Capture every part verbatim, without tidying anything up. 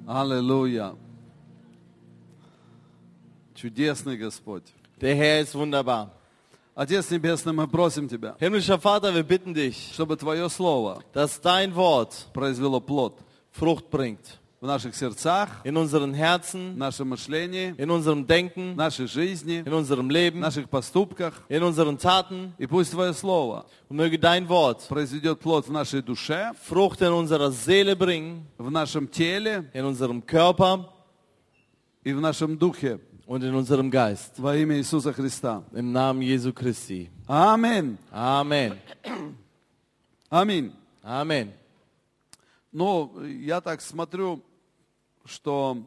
Аллилуйя. Чудесный Господь. Der Herr ist wunderbar. Отец Небесный, мы просим Тебя, Himmlischer Vater, wir bitten dich, чтобы Твое Слово dass dein Wort произвело плод Frucht bringt. в наших сердцах, In unseren в Herzen, нашем мышлении, in unserem в Denken, нашей жизни, in unserem в Leben, наших поступках. in unseren Taten. И пусть Твое Слово Und möge dein Wort произведет плод в нашей душе, Frucht in unserer Seele bringen, в нашем теле in unserem Körper и в нашем духе und in unserem Geist. во имя Иисуса Христа. Im Namen Jesu Christi. Аминь. Amen. Аминь. Amen. Ну, я так смотрю, что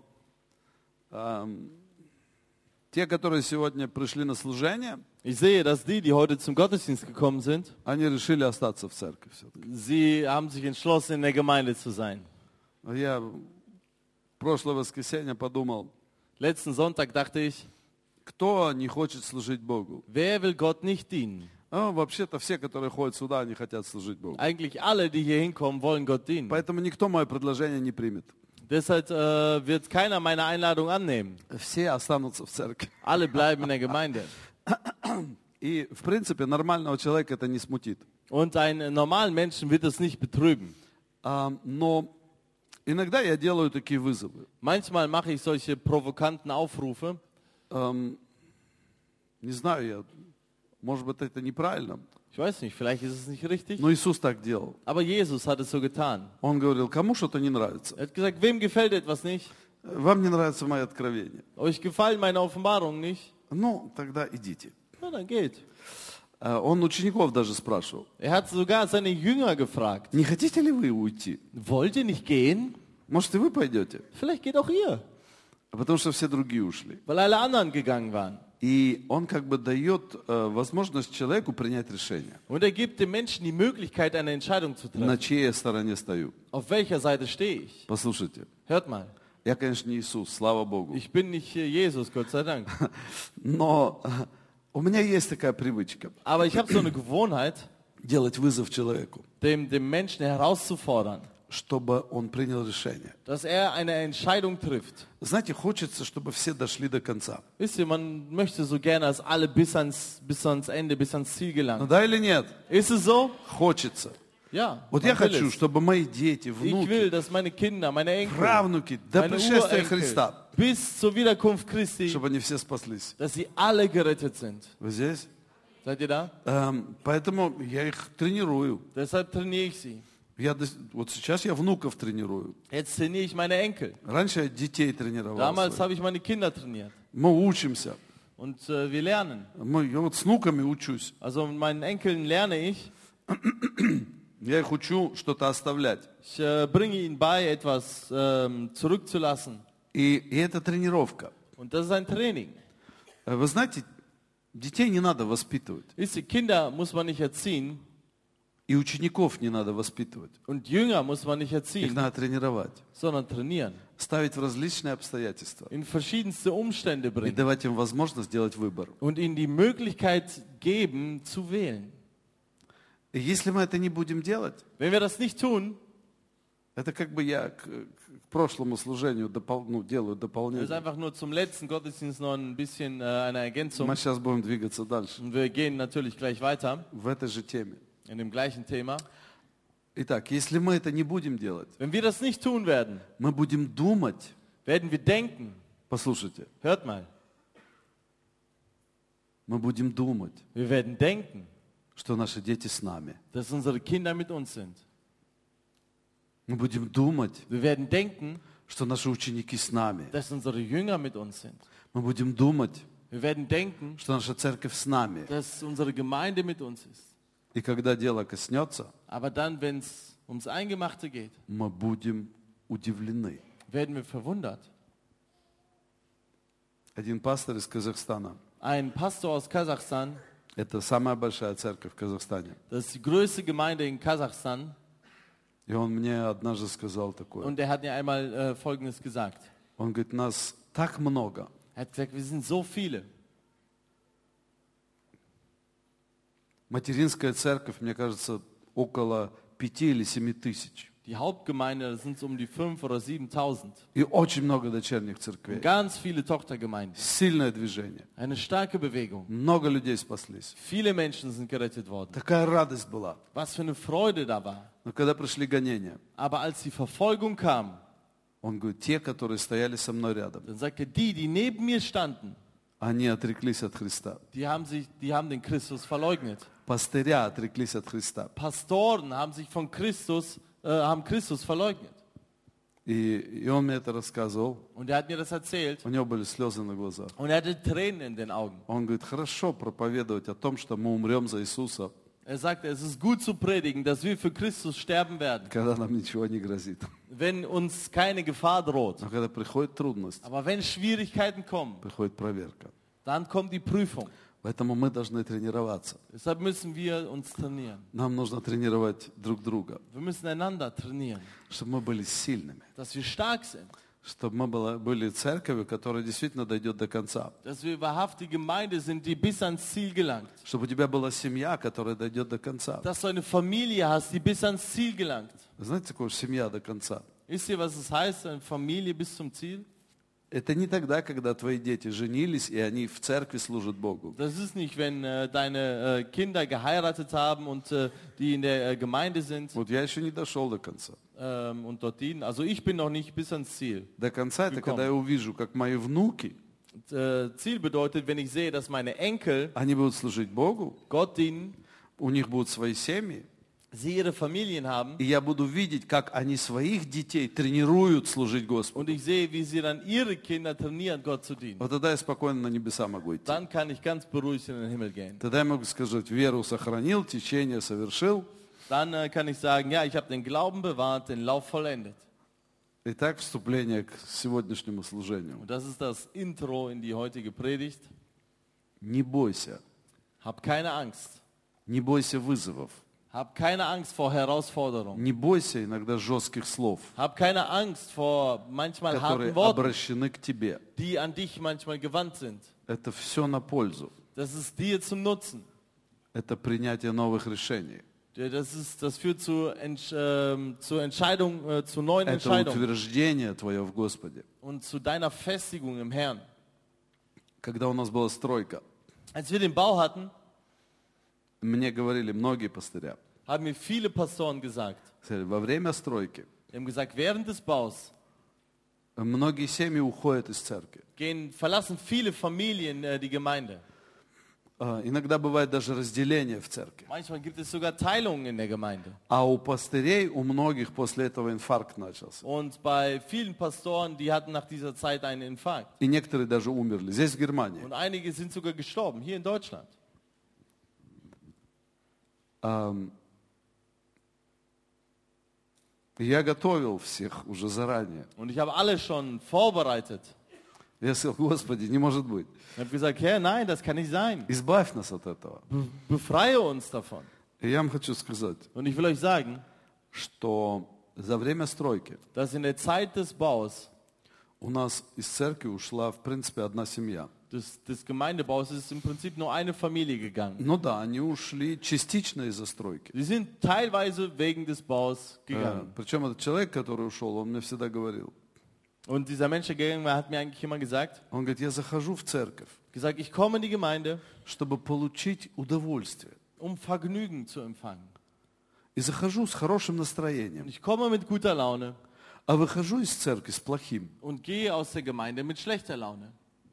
эм, те, которые сегодня пришли на служение, Ich sehe, dass die, die heute zum Gottesdienst gekommen sind, они решили остаться в церкви все-таки. sie haben sich entschlossen, in der Gemeinde zu sein. Я в прошлое воскресенье подумал, Letzten Sonntag dachte ich, кто не хочет служить Богу? wer will Gott nicht dienen? Ну, вообще-то все, которые ходят сюда, они хотят служить Богу. Eigentlich alle, die hier hinkommen, wollen Gott dienen. Поэтому никто мое предложение не примет. Deshalb äh, wird keiner meine Einladung annehmen. Все останутся в церкви. Alle bleiben in der Gemeinde. И, в принципе, нормального человека это не смутит. Und einen normalen Menschen wird es nicht betrüben. А, но иногда я делаю такие вызовы. Manchmal mache ich solche provokanten Aufrufe. Эм, не знаю, я, может быть, это неправильно, Ich weiß nicht, vielleicht ist es nicht richtig. но Иисус так делал. Aber Jesus hat es so getan. Он говорил, кому что-то не нравится. Er hat gesagt, wem gefällt etwas nicht? Вам не нравится мое откровение. Euch gefallen meine Offenbarungen nicht? Ну, тогда идите. Na, dann geht. Э, Он учеников даже спрашивал, Er hat sogar seine Jünger gefragt. не хотите ли вы уйти? Wollt ihr nicht gehen? Может, и вы пойдете? Vielleicht geht auch ihr. Потому что все другие ушли. Weil alle anderen gegangen waren. И он как бы дает э, возможность человеку принять решение, Und er gibt dem Menschen die Möglichkeit, eine Entscheidung zu на treffen. чьей я стороне стою. Auf welcher Seite stehe ich? Послушайте, Hört mal. я, конечно, не Иисус, слава Богу. Ich bin nicht äh, Jesus, Gott sei Dank. Но э, у меня есть такая привычка Aber ich habe so eine Gewohnheit, делать вызов человеку, dem, dem Menschen herauszufordern, чтобы он принял решение. dass er eine Entscheidung trifft. Знаете, хочется, чтобы все дошли до конца. Wisst ihr, man möchte so gerne, dass alle bis ans, bis ans Ende, bis ans Ziel Ну gelangen. да или нет? Ist es so? Хочется. Ja. Вот man я will хочу, es. чтобы мои дети, Ich will, внуки, dass meine Kinder, meine Enkel, правнуки до meine пришествия Urenkel, Христа, bis zur Wiederkunft Christi, чтобы они все спаслись. dass sie alle gerettet sind. Вы здесь? Seid ihr da? Эм, поэтому я их тренирую. Deshalb trainiere ich sie. Я, до- вот сейчас я внуков тренирую. Jetzt trainiere ich meine Enkel. Раньше я детей тренировал. Damals своих. habe ich meine Kinder trainiert. Мы учимся. Und äh, wir lernen. Мы, я вот с внуками учусь. Also mit meinen Enkeln lerne ich. Я их учу что-то оставлять. Ich äh, bringe ihnen bei, etwas ähm, zurückzulassen. И, и это тренировка. Und das ist ein Training. Э, Вы знаете, детей не надо воспитывать. Wisst ihr, Kinder muss man nicht erziehen И учеников не надо воспитывать. und Jünger muss man nicht Их erziehen, надо тренировать. sondern trainieren. Ставить в различные обстоятельства. In verschiedenste Umstände И bringen. давать им возможность сделать выбор. Und ihnen die Möglichkeit geben, zu wählen. И если мы это не будем делать, Wenn wir das nicht tun, это как бы я к, к прошлому служению допол- ну, делаю das ist дополнение. einfach nur zum letzten Gottesdienst noch ein bisschen äh, eine Ergänzung. Мы сейчас будем двигаться дальше Und wir gehen natürlich gleich weiter в этой же теме. in dem gleichen Thema. Итак, если мы это не будем делать, Wenn wir das nicht tun werden, мы будем думать, werden wir denken, послушайте, hört mal, мы будем думать, wir werden denken, что наши дети с нами. dass unsere Kinder mit uns sind. Мы будем думать, Wir werden denken, что наши ученики с нами. dass unsere Jünger mit uns sind. Мы будем думать, Wir werden denken, что наша церковь с нами. dass unsere Gemeinde mit uns ist. И когда дело коснется, Aber dann, wenn es ums Eingemachte geht, мы будем удивлены. werden wir verwundert. Один пастор из Казахстана, Ein Pastor aus Kasachstan, это самая большая церковь в Казахстане, das ist die größte Gemeinde in Kasachstan, и он мне однажды сказал такое. und er hat mir einmal äh, Folgendes gesagt. Он говорит, нас так много, Er hat gesagt, wir sind so viele. материнская церковь, мне кажется, около пяти или семи тысяч. Die Hauptgemeinde, das sind so um die fünf oder siebentausend. И очень много дочерних Und церквей. ganz viele Tochtergemeinden. Сильное движение. Eine starke Bewegung. Много людей спаслись. Viele Menschen sind gerettet worden. Такая радость была. Was für eine Freude da war. Но когда пришли гонения, Aber als die Verfolgung kam, он говорит, те, которые стояли со мной рядом, dann sagte die, die neben mir standen, они отреклись от Христа. die haben, sich, die haben den Christus verleugnet. Пастыря отреклись от Христа. Pastoren haben sich von Christus, äh, haben Christus verleugnet. И, и он мне это рассказывал. Und er hat mir das erzählt. У него были слезы на глазах. Und er hatte Tränen in den Augen. Он говорит, хорошо проповедовать о том, что мы умрем за Иисуса, Er sagte, es ist gut zu predigen, dass wir für Christus sterben werden, когда нам ничего не грозит. wenn uns keine Gefahr droht. Но когда приходит трудность, Aber wenn Schwierigkeiten kommen, приходит проверка. dann kommt die Prüfung. Поэтому мы должны тренироваться. Deshalb müssen wir uns trainieren. Нам нужно тренировать друг друга, Wir müssen einander trainieren, чтобы мы были сильными, dass wir stark sind, чтобы мы была- были церковью, которая действительно дойдет до конца, dass wir wahrhaftige Gemeinde sind, die bis ans Ziel gelangt, чтобы у тебя была семья, которая дойдет до конца. dass du eine Familie hast, die bis ans Ziel gelangt. Знаете, такое семья до конца? Wisst ihr, was es heißt, eine Familie bis zum Ziel? Это не тогда, когда твои дети женились, и они в церкви служат Богу. Das ist nicht, wenn äh, deine äh, Kinder geheiratet haben und äh, die in der äh, Gemeinde sind Вот я еще не дошел до конца. ähm, und dort dienen. Also ich bin noch nicht bis ans Ziel. До конца это Willkommen. когда я увижу, как мои внуки, Und, äh, Ziel bedeutet, wenn ich sehe, dass meine Enkel они будут служить Богу, Gott dienen, у них будут свои семьи, sie ihre Familien haben и я буду видеть, как они своих детей тренируют служить Господу. und ich sehe, wie sie dann ihre Kinder trainieren, Gott zu dienen. Вот тогда я спокойно на небеса могу идти. Dann kann ich ganz beruhigt in den Himmel gehen. Тогда я могу сказать, веру сохранил, течение совершил. Dann äh, kann ich sagen, ja, ich habe den Glauben bewahrt, den Lauf vollendet. Итак, вступление к сегодняшнему служению. Und das ist das Intro in die heutige Predigt. Не бойся, Hab keine Angst. не бойся вызовов, Hab keine Angst vor Herausforderungen. не бойся иногда жестких слов, Hab keine Angst vor manchmal которые harten Worten, обращены к тебе. die an dich manchmal gewandt sind. Это все на пользу. Das ist dir zum Nutzen. Это принятие новых решений. Das, ist, das führt zu, Entsch ähm, zur Entscheidung, äh, zu neuen Это Entscheidungen утверждение твое в Господе. und zu deiner Festigung im Herrn. Когда у нас была стройка, Als wir den Bau hatten, мне говорили многие пастыря, haben mir viele Pastoren gesagt. сказали, во время стройки Die haben gesagt, während des Baus многие семьи уходят из церкви. gehen, verlassen viele Familien äh, die Gemeinde. А, Иногда бывает даже разделение в церкви. Manchmal gibt es sogar Teilungen in der Gemeinde. А у пастырей, у многих после этого инфаркт начался. Und bei vielen Pastoren, die hatten nach dieser Zeit einen Infarkt. И некоторые даже умерли. Здесь, в Германии. Und einige sind sogar gestorben, hier in Deutschland. Ам, Я готовил всех уже заранее. Und ich habe alle schon vorbereitet. Я сказал, Господи, не может быть. Ich habe gesagt, Herr, nein, das kann nicht sein. Избавь нас от этого. Be befreie uns davon. И я вам хочу сказать, Und ich will euch sagen, что за время стройки dass in der Zeit des Baus, у нас из церкви ушла, в принципе, одна семья. des, des Gemeindebaus, ist im Prinzip nur eine Familie gegangen. Ну да, они ушли частично из-за стройки. Sie sind teilweise wegen des Baus Э, gegangen. Причем этот человек, который ушел, он мне всегда говорил. Und dieser Mensch, der gegangen war, hat mir eigentlich immer gesagt, Он говорит, я захожу в церковь, gesagt, ich komme in die Gemeinde, чтобы получить удовольствие. um Vergnügen zu empfangen. И захожу с хорошим Und настроением. ich komme mit guter Laune А выхожу из церкви с плохим. und gehe aus der Gemeinde mit schlechter Laune.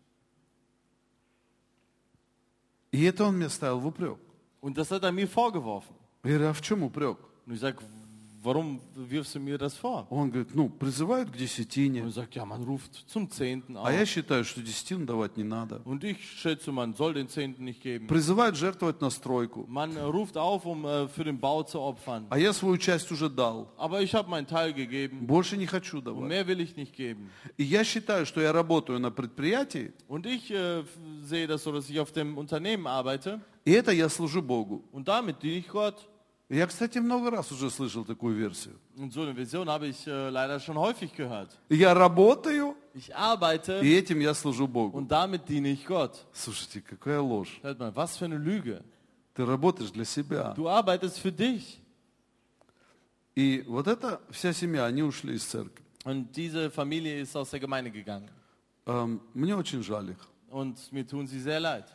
И это он мне ставил в упрек. Und das hat er mir vorgeworfen. Я говорю, а в чем упрек? Und ich sage, warum wirfst du mir das vor? Он говорит, ну, призывают к Und десятине. er sagt, ja, man ruft zum Zehnten А я auf. считаю, что десятину давать не надо. Und ich schätze, man soll den Zehnten nicht geben. Призывают жертвовать на стройку. Man äh, ruft auf, um äh, für den Bau zu opfern. А я свою часть уже дал. Aber ich habe meinen Teil gegeben Больше не хочу und давать. mehr will ich nicht geben. И я считаю, что я работаю на предприятии, Und ich äh, f- sehe das so, dass ich auf dem Unternehmen arbeite и это я служу Богу. und damit diene ich Gott. Я, кстати, много раз уже слышал такую версию. Und so eine Vision habe ich äh, leider schon häufig gehört. Я работаю, Ich arbeite и этим я служу Богу. und damit diene ich Gott. Слушайте, какая ложь. Hört mal, was für eine Lüge. Ты работаешь для себя. Du arbeitest für dich. И вот эта вся семья, они ушли из церкви. Und diese Familie ist aus der Gemeinde gegangen. Эм, Мне очень жаль их. Und mir tun sie sehr leid.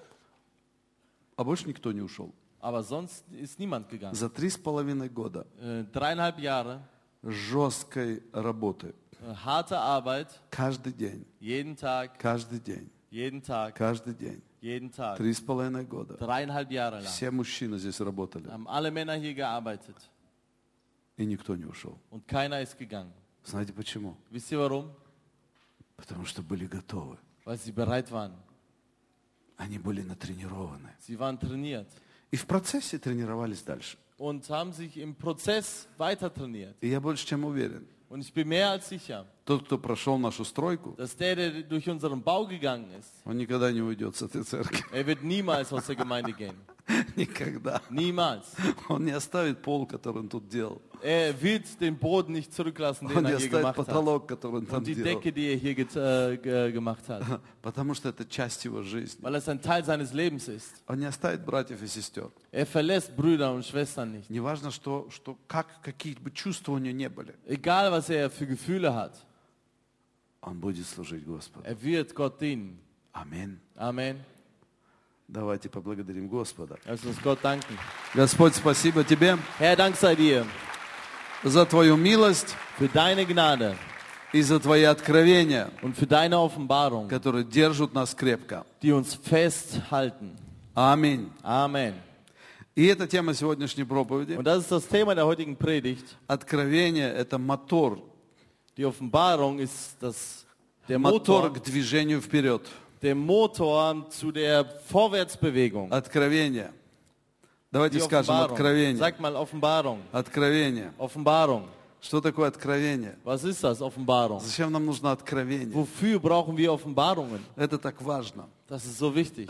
А больше никто не ушел. Aber sonst ist niemand gegangen. За три с половиной года Äh, dreieinhalb Jahre жесткой работы. äh, harte Arbeit, Каждый день, jeden Tag, каждый день, jeden Tag, каждый день. jeden Tag. Три с половиной года. Dreieinhalb Jahre lang Все мужчины здесь работали. haben alle Männer hier gearbeitet И никто не ушел. und keiner ist gegangen. Знаете почему? Wisst ihr warum? Потому что были готовы. Weil sie bereit waren. Они были натренированы. Sie waren trainiert И в процессе тренировались дальше. und haben sich im Prozess weiter trainiert. И я больше чем уверен, Und ich bin mehr als sicher, тот, кто прошел нашу стройку, dass der, der durch unseren Bau gegangen ist, он никогда не уйдет с этой церкви. er wird niemals aus der Gemeinde gehen. Никогда. Niemals. Он не оставит пол, который он тут делал. Er wird den Boden nicht zurücklassen, Он den не er hier оставит gemacht hat. потолок, который он там Und die делал. Decke, die er hier get, äh, ge- gemacht hat. Потому что это часть его жизни. Weil es ein Teil seines Lebens ist. Он не оставит братьев и сестер. Er verlässt Brüder und Schwestern nicht. Неважно, что, что как, какие бы чувства у него не были. Egal, was er für Gefühle hat, Он будет служить Господу. er wird Gott dienen. Аминь. Amen. Давайте поблагодарим Господа. Lass uns Gott danken. Господь, спасибо Тебе Herr, Dank sei dir за Твою милость für deine Gnade и за Твои откровения, und für deine Offenbarung, которые держат нас крепко. die uns festhalten. Аминь. Amen. И эта тема сегодняшней проповеди. Und das ist das Thema der heutigen Predigt. Откровение – это мотор. Die Offenbarung ist das, der Мотор Motor, к движению вперед. der Motor zu der Vorwärtsbewegung. Откровение. Давайте Die скажем Offenbarung. откровение. Sag mal Offenbarung. Откровение. Offenbarung. Что такое откровение? Was ist das, Offenbarung? Зачем нам нужно откровение? Wofür brauchen wir Offenbarungen? Это так важно. Das ist so wichtig.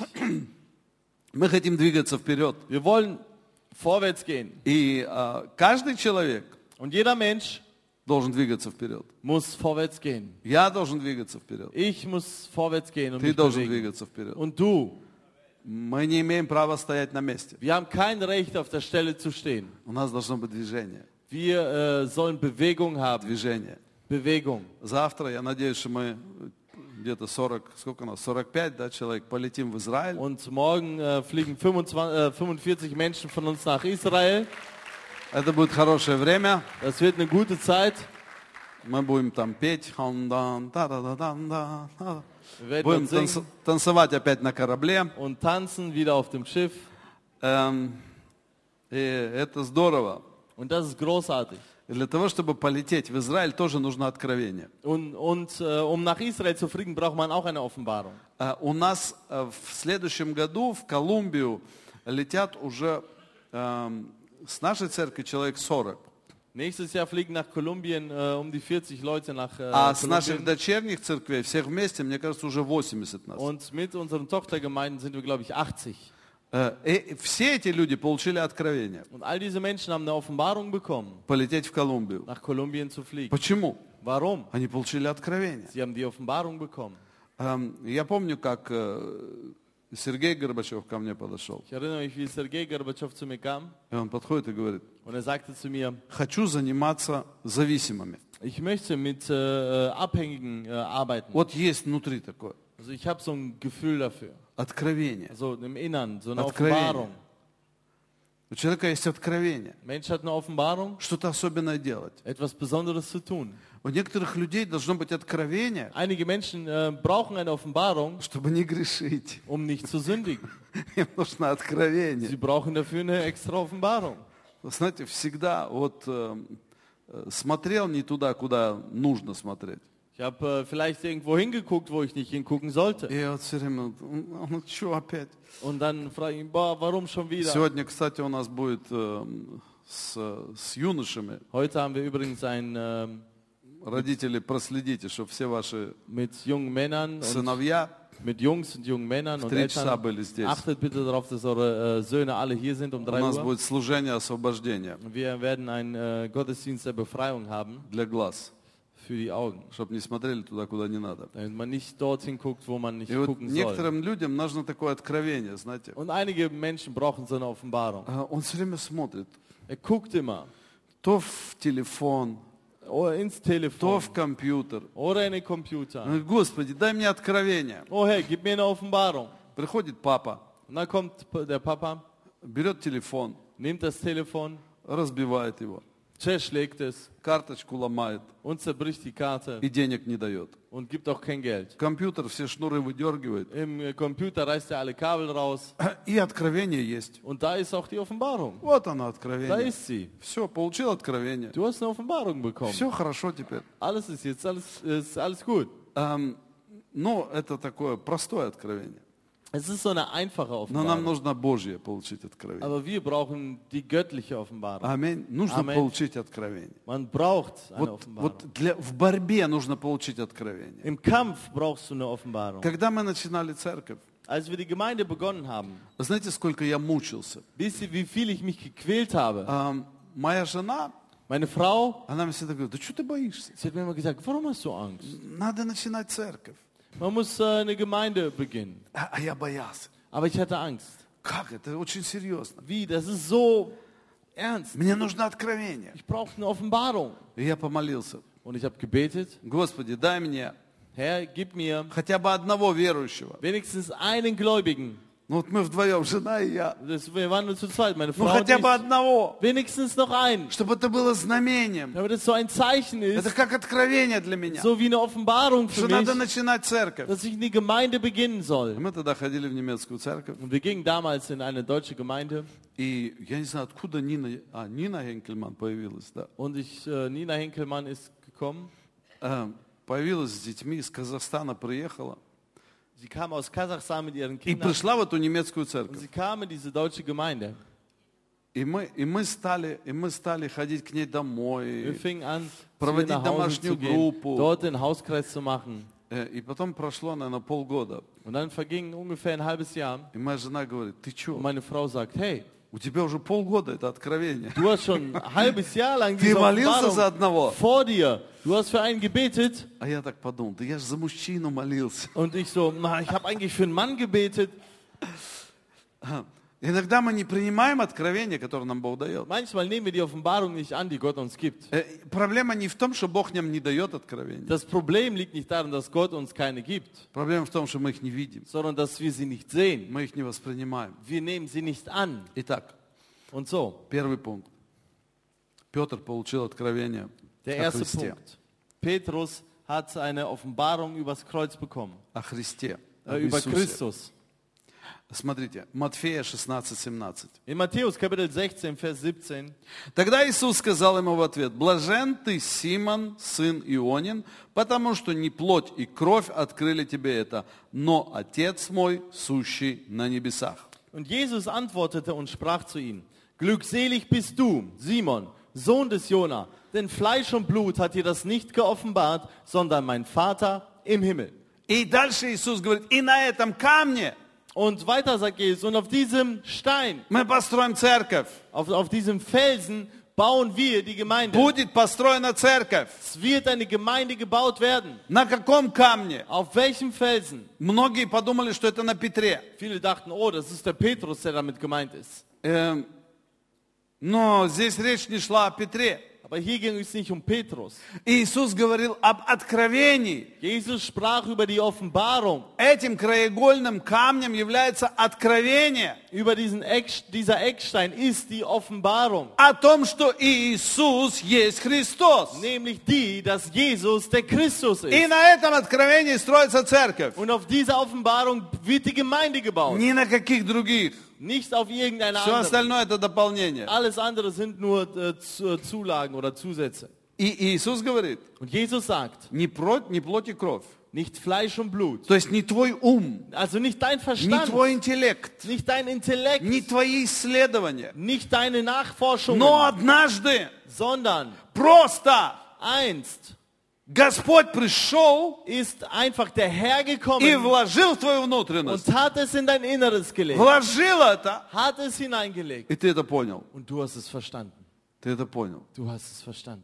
Мы хотим двигаться вперед. Wir wollen vorwärts gehen. И а, каждый человек Und jeder Mensch должен двигаться вперед. muss vorwärts gehen. Я должен двигаться вперед. Ich muss vorwärts gehen und Ты mich должен bewegen. двигаться вперед. Und du. Мы не имеем права стоять на месте. Wir haben kein Recht, auf der Stelle zu stehen. У нас должно быть движение. Wir äh, sollen Bewegung haben. Движение. Bewegung. Завтра, я надеюсь, что мы где-то сорок, сколько у нас, сорок пять, да, человек, полетим в Израиль. Und morgen äh, fliegen fünfundzwanzig, äh, fünfundvierzig Menschen von uns nach Israel. Это будет хорошее время. Das wird eine gute Zeit. Мы будем там петь. Хан-дан, та-да-да-дан-да, та. Wir werden Будем dort singen танц- танцевать опять на корабле. und tanzen wieder auf dem Schiff. Эм, И это здорово. Und das ist großartig. И для того, чтобы полететь в Израиль, тоже нужно откровение. Und, und äh, um nach Israel zu fliegen, braucht man auch eine Offenbarung. Э, У нас э, в следующем году в Колумбию летят уже эм, с нашей церкви человек сорок. Nächstes Jahr fliegen nach Kolumbien äh, um die vierzig Leute nach äh, А с наших Kolumbien. дочерних церквей всех вместе, мне кажется, уже восемьдесят нас. Und mit unseren Tochtergemeinden sind wir, glaube ich, achtzig. Э, И все эти люди получили откровение Und all diese Menschen haben eine Offenbarung bekommen, полететь в Колумбию. nach Kolumbien zu fliegen. Почему? Warum? Они получили откровение. Sie haben die Offenbarung bekommen. Эм, Я помню, как э, Сергей Горбачев ко мне подошел. Ich erinnere mich, wie Sergei Gorbatschow zu mir kam И он подходит и говорит: und er sagte zu mir, хочу заниматься зависимыми. ich möchte mit äh, Abhängigen äh, arbeiten. Вот есть внутри такое Also ich habe so ein Gefühl dafür, откровение. also im Innern, so eine Откровение. Offenbarung. У человека есть откровение. Mensch hat eine Offenbarung, Что-то особенное делать. etwas Besonderes zu tun. У некоторых людей должно быть откровение, Einige Menschen äh, brauchen eine Offenbarung, чтобы не грешить. um nicht zu sündigen. Им нужно Sie откровение. brauchen dafür eine extra Offenbarung. Вы знаете, всегда вот э, э, смотрел не туда, куда нужно смотреть. Ich habe äh, vielleicht irgendwo hingeguckt, wo ich nicht hingucken sollte. И я вот все время, ну что опять? Und dann frage ich mich, boah, warum schon wieder? Сегодня, кстати, у нас будет э, с, с юношами. Heute haben wir übrigens ein ähm, Родители, проследите, чтобы все ваши mit jungen Männern und сыновья mit Jungs und jungen Männern в und три часа Eltern. были здесь. Achtet bitte darauf, dass eure äh, Söhne alle hier sind um У drei нас Uhr. будет служение освобождения Wir werden einen äh, Gottesdienst der Befreiung haben для глаз, für die Augen, чтобы не смотрели туда, куда не надо. damit man nicht dorthin guckt, wo man nicht И вот gucken soll. некоторым людям нужно такое откровение, знаете. Und einige Menschen brauchen so eine Offenbarung. А Он все время смотрит, Er guckt immer, то в телефон, oder ins то Telefon в компьютер. oder in den Computer. Он говорит, Господи, дай мне откровение. Oh Herr, gib mir eine Offenbarung. Приходит папа, Und dann kommt der Papa, берет телефон, nimmt das Telefon, разбивает его, zerschlägt es карточку ломает und zerbricht die Karte и денег не дает. und gibt auch kein Geld. Компьютер все шнуры выдергивает. Im Computer reißt er alle Kabel raus И откровение есть. und da ist auch die Offenbarung. Вот оно, Da откровение. ist sie. Все, получил откровение. Du hast eine Offenbarung bekommen. Все хорошо теперь. Alles ist jetzt, alles ist alles gut. Эм, ну, это такое простое откровение. Es ist so eine einfache Но нам Offenbarung. нужно Божье получить откровение. Aber wir brauchen die göttliche Offenbarung. Аминь. Нужно Amen. получить откровение. Man braucht eine Вот, Offenbarung. вот для, в борьбе нужно получить откровение. Im Kampf brauchst du eine Offenbarung. Когда мы начинали церковь, Als wir die Gemeinde begonnen haben, вы знаете, сколько я мучился? wisst ihr, wie viel ich mich gequält habe? Эм, моя жена, Meine Frau, она мне всегда говорит, да что ты боишься? sie hat mir immer gesagt, warum hast du Angst? Надо начинать церковь. Man muss äh, eine Gemeinde beginnen. А, а я боялся. Aber ich hatte Angst. Как? Это очень серьезно. Wie? Das ist so ernst. Мне нужно откровение. Ich brauche eine Offenbarung. И я помолился. Und ich habe gebetet, Господи, дай мне Herr, gib mir хотя бы одного верующего. wenigstens einen Gläubigen. Ну вот мы вдвоем, жена и я. Das, wir waren nur zu zweit, meine Ну Frau und хотя бы ich. одного. Wenigstens noch einen. Чтобы это было знамением. Damit es so ein Zeichen Это ist, как откровение для меня. so wie eine Offenbarung für Что надо mich, начинать церковь. dass ich in die Gemeinde beginnen soll. Мы тогда ходили в немецкую церковь. Und wir gingen damals in eine deutsche Gemeinde. И я не знаю, откуда Нина... А, Нина Генкельман появилась, да. Und ich, äh, Nina Henkelmann ist gekommen. Э, Появилась с детьми, из Казахстана приехала. Sie kam aus Kasachstan mit ihren И Kindern. пришла в эту немецкую Und церковь. sie kam in diese deutsche Gemeinde. И мы, и мы, стали, и мы стали ходить к ней Wir домой. fingen an, zu ihr Проводить nach Hause домашнюю zu gehen, группу. dort den Hauskreis zu machen. Э, И потом прошло, наверное, полгода. Und dann verging ungefähr ein halbes Jahr. И моя жена говорит, ты Und что, meine Frau sagt, hey, у тебя уже полгода это откровение. du hast schon ein halbes Jahr lang Ты diese молился за Offenbarung одного? vor dir. Du hast für einen gebetet. А я так подумал, да я же за мужчину молился. Und ich so, na, ich habe eigentlich für einen Mann gebetet. Иногда мы не принимаем откровение, которое нам Бог дает. Manchmal nehmen wir die Offenbarung nicht an, die Gott uns gibt. Э, Проблема не в том, что Бог нам не дает откровение. Das Problem liegt nicht darin, dass Gott uns keine gibt, Проблема в том, что мы их не видим. sondern dass wir sie nicht sehen. Мы их не воспринимаем. Wir nehmen sie nicht an. Итак, Und so, первый пункт. Петр получил откровение der о erste Христе. Punkt. Petrus hat eine Offenbarung übers Kreuz bekommen, О Христе, äh, об über Иисусе. Christus. Смотрите, Матфея шестнадцать семнадцать. In Matthäus Kapitel sechzehn, Vers siebzehn. Тогда Иисус сказал ему в ответ, «Блажен ты, Симон, сын Ионин, потому что не плоть и кровь открыли тебе это, но Отец мой, сущий на небесах». Und Jesus antwortete und sprach zu ihm, glückselig bist du, Simon, Sohn des Jona, denn Fleisch und Blut hat dir das nicht geoffenbart, sondern mein Vater im Himmel. И дальше Иисус говорит, «И на этом камне Und weiter sagt Jesus, und auf diesem Stein, мы построим церковь». auf, auf diesem Felsen bauen wir die Gemeinde. Будет построена церковь. Es wird eine Gemeinde gebaut werden. На каком камне? Auf welchem Felsen? Многие подумали, что это на Петре. Viele dachten, oh, das ist der Petrus, der damit gemeint ist. Эм, но здесь речь не шла о Петре. Aber hier ging es nicht um Petrus. Иисус говорил об откровении. Jesus sprach über die Offenbarung. Этим краеугольным камнем является откровение Über diesen Eck, dieser Eckstein ist die Offenbarung. о том, что Иисус есть Христос. Nämlich die, dass Jesus der Christus И ist. на этом откровении строится церковь. Und auf dieser Offenbarung wird die Gemeinde gebaut. Ни на каких других. Nicht auf irgendeine Все andere. остальное это дополнение. Alles andere sind nur äh, zu- äh, Zulagen oder Zusätze. И Иисус говорит, Und Jesus sagt, не плоть, не плоть и кровь. nicht Fleisch und Blut. То есть не твой ум, Also nicht dein не Verstand, твой интеллект, nicht dein Intellekt, не твои исследования. nicht deine Nachforschungen, Но однажды sondern просто einst Господь пришел ist einfach der Herr и gekommen вложил в твою внутренность. und hat es in dein Inneres gelegt. Вложил это, Hat es hineingelegt. и ты это понял. Und du hast es verstanden. Ты это понял. Du hast es verstanden.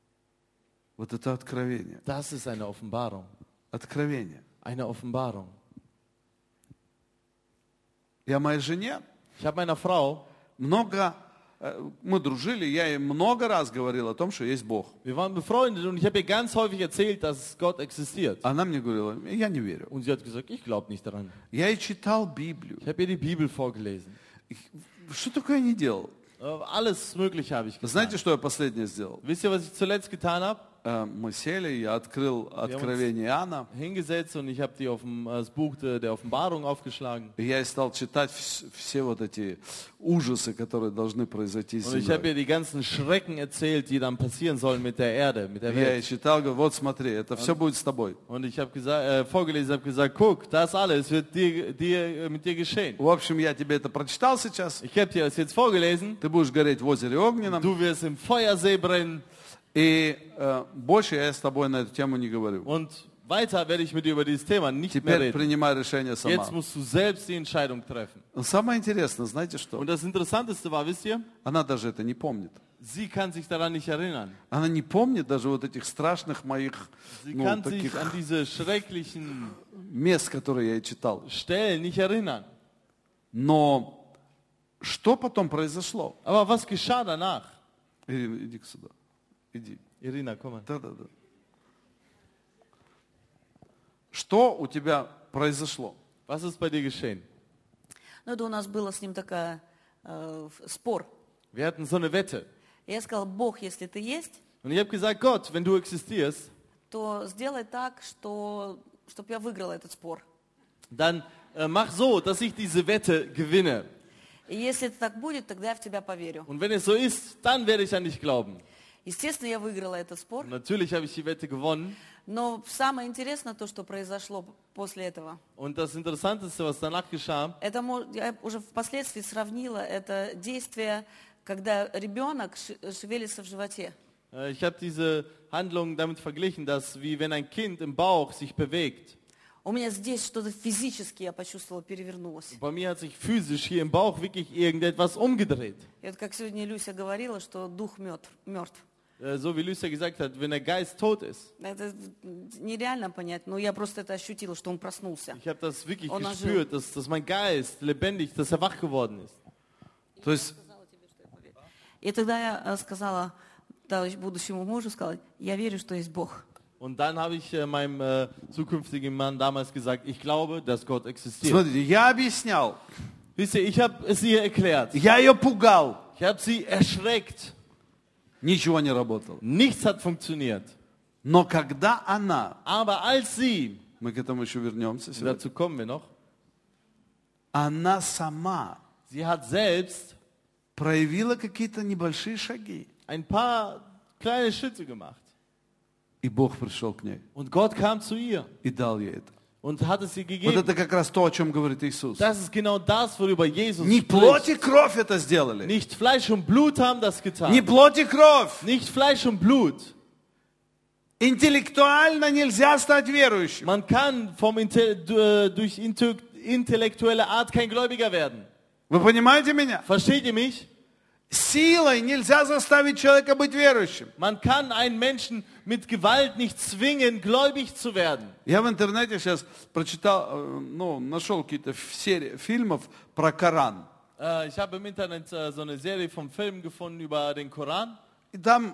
Вот это откровение. Das ist eine Offenbarung. Откровение. Eine Offenbarung. Я моей жене Ich habe meiner Frau много э, мы дружили, я ей много раз говорил о том, что есть Бог. Wir waren befreundet und ich habe ihr ganz häufig erzählt, dass Gott existiert. Она мне говорила, я не верю. Und sie hat gesagt, ich glaube nicht daran. Я ей читал Библию. Ich habe ihr die Bibel vorgelesen. Ich- Что такое я не делал? Äh, Alles Mögliche habe ich Знаете, getan. что я последнее сделал? Wisst ihr, was ich zuletzt getan habe? Э, Мы сели, я открыл Откровение Иоанна, Hingesetzt und ich habe die auf dem, äh, das Buch der, der Offenbarung aufgeschlagen. и я и стал читать вс- все вот эти ужасы, которые должны произойти с Und ich habe землей. ihr die ganzen Schrecken erzählt, die dann passieren sollen mit der Erde, mit der Я ей Welt. читал, говорю, вот смотри, это все будет с тобой. Und ich habe gesagt, äh, vorgelesen, habe gesagt, guck, das alles wird dir, dir, äh, mit dir geschehen. В общем, я тебе это прочитал сейчас. Ich habe dir das jetzt vorgelesen. Ты будешь гореть в озере огненном. Du wirst im Feuersee brennen. И э, больше я с тобой на эту тему не говорю. Und weiter werde ich mit dir über dieses Thema nicht mehr Теперь reden. принимай решение сама. Jetzt musst du selbst die Entscheidung treffen. Но самое интересное, знаете что? Und das Interessanteste war, wisst ihr, Она даже это не помнит. sie kann sich daran nicht erinnern. Она не помнит даже вот этих страшных моих Sie ну, kann sich таких an diese schrecklichen мест, которые я ей читал. Stellen nicht erinnern. Но что потом произошло? Aber was geschah danach? Ирина, иди сюда. Иди. Irina, komm mal. Да-да-да. Что у тебя произошло? Was ist bei dir geschehen? Ну, это у нас была с ним такая э, в- спор. Wir hatten so eine Wette. И я сказала, Бог, если ты есть, Und ich habe gesagt, Gott, wenn du existierst, то сделай так, что, чтобы я выиграла этот спор. dann äh, mach so, dass ich diese Wette gewinne. И если это так будет, тогда я в тебя поверю. Und wenn es so ist, dann werde ich an dich glauben. Естественно, я выиграла этот спор. Und natürlich habe ich die Wette gewonnen. Но самое интересное то, что произошло после этого. Und das Interessanteste, was danach geschah, Это мо- я уже впоследствии сравнила это действие, когда ребенок ш- шевелится в животе. äh, ich habe diese Handlung damit verglichen, dass wie wenn ein Kind im Bauch sich bewegt. У меня здесь что-то физически, я почувствовала, перевернулось. Bei mir hat sich physisch hier im Bauch wirklich irgendetwas umgedreht. И вот как сегодня Люся говорила, что дух мертв. мертв. Äh, so wie Lucia gesagt hat, wenn der Geist tot ist. Это нереально понять, но я просто это ощутила, что он проснулся. Ich habe das wirklich Oh, na gespürt, dass, dass mein Geist lebendig, dass er wach geworden ist. То есть И тогда я э, сказала товарищ будущему мужу, сказала, я верю, что есть Бог. Und dann habe ich äh, meinem äh, zukünftigen Mann damals gesagt, ich glaube, dass Gott existiert. смотрите, я объяснял, Wisst ihr, ich habe es ihr erklärt. я ее пугал, Ich habe sie erschreckt. ничего не работало. Nichts hat funktioniert. Но когда она, Aber als sie, мы к этому еще вернемся сегодня, dazu kommen wir noch, она сама sie hat selbst проявила какие-то небольшие шаги, ein paar kleine Schritte gemacht. и Бог пришел к ней Und Gott kam zu ihr и дал ей это. und hat es ihr Вот gegeben. это как раз то, о чем говорит Иисус. Das ist genau das, worüber Jesus Не плоть и spricht. кровь это сделали. Nicht Fleisch und Blut haben das getan. Не плоть и кровь. Nicht Fleisch und Blut. Интеллектуально нельзя стать верующим. Man kann vom Inte du- durch inte intellektuelle Art kein Gläubiger werden. Вы понимаете меня? Versteht ihr mich? Силой нельзя заставить человека быть верующим. Man kann einen Menschen mit Gewalt nicht zwingen, gläubig zu werden. Я в интернете сейчас прочитал, э, ну, нашел какие-то серии фильмов про Коран. Äh, ich habe im Internet äh, so eine Serie vom Film gefunden über den Koran. И там,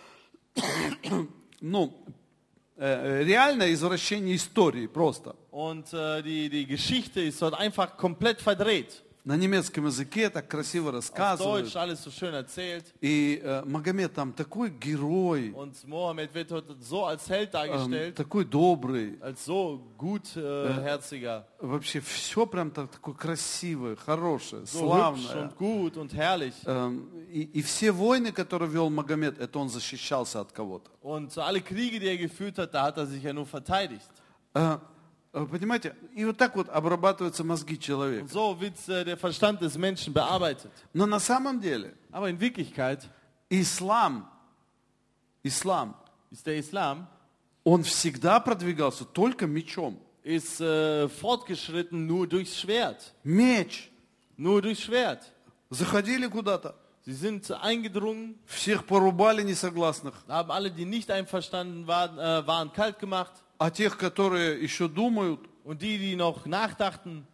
ну, э, реальное извращение истории просто. Und äh, die, die Geschichte ist dort einfach komplett verdreht. На немецком языке так красиво Auf рассказывают. Deutsch alles so schön erzählt. И э, Магомед там такой герой, Und Mohammed wird dort so als Held эм, dargestellt, такой добрый. als so gutherziger, Вообще все прям так, такое красивое, хорошее, so hübsch славное. und gut und herrlich. Эм, И, и все войны, которые вел Магомед, это он защищался от кого-то. Und alle Kriege, die er geführt hat, da hat er sich ja nur verteidigt. Э, э, Понимаете, и вот так вот обрабатываются мозги человека. Und so wird äh, der Verstand des Menschen bearbeitet. Но на самом деле Aber in Wirklichkeit ислам, ислам, ist der Islam он всегда продвигался только мечом. ist äh, fortgeschritten nur durchs Schwert. Меч. Nur durchs Schwert. Заходили куда-то, Sie sind eingedrungen, всех порубали несогласных. haben alle, die nicht einverstanden waren, äh, waren kalt gemacht. А тех, которые еще думают, Und die, die noch nachdachten,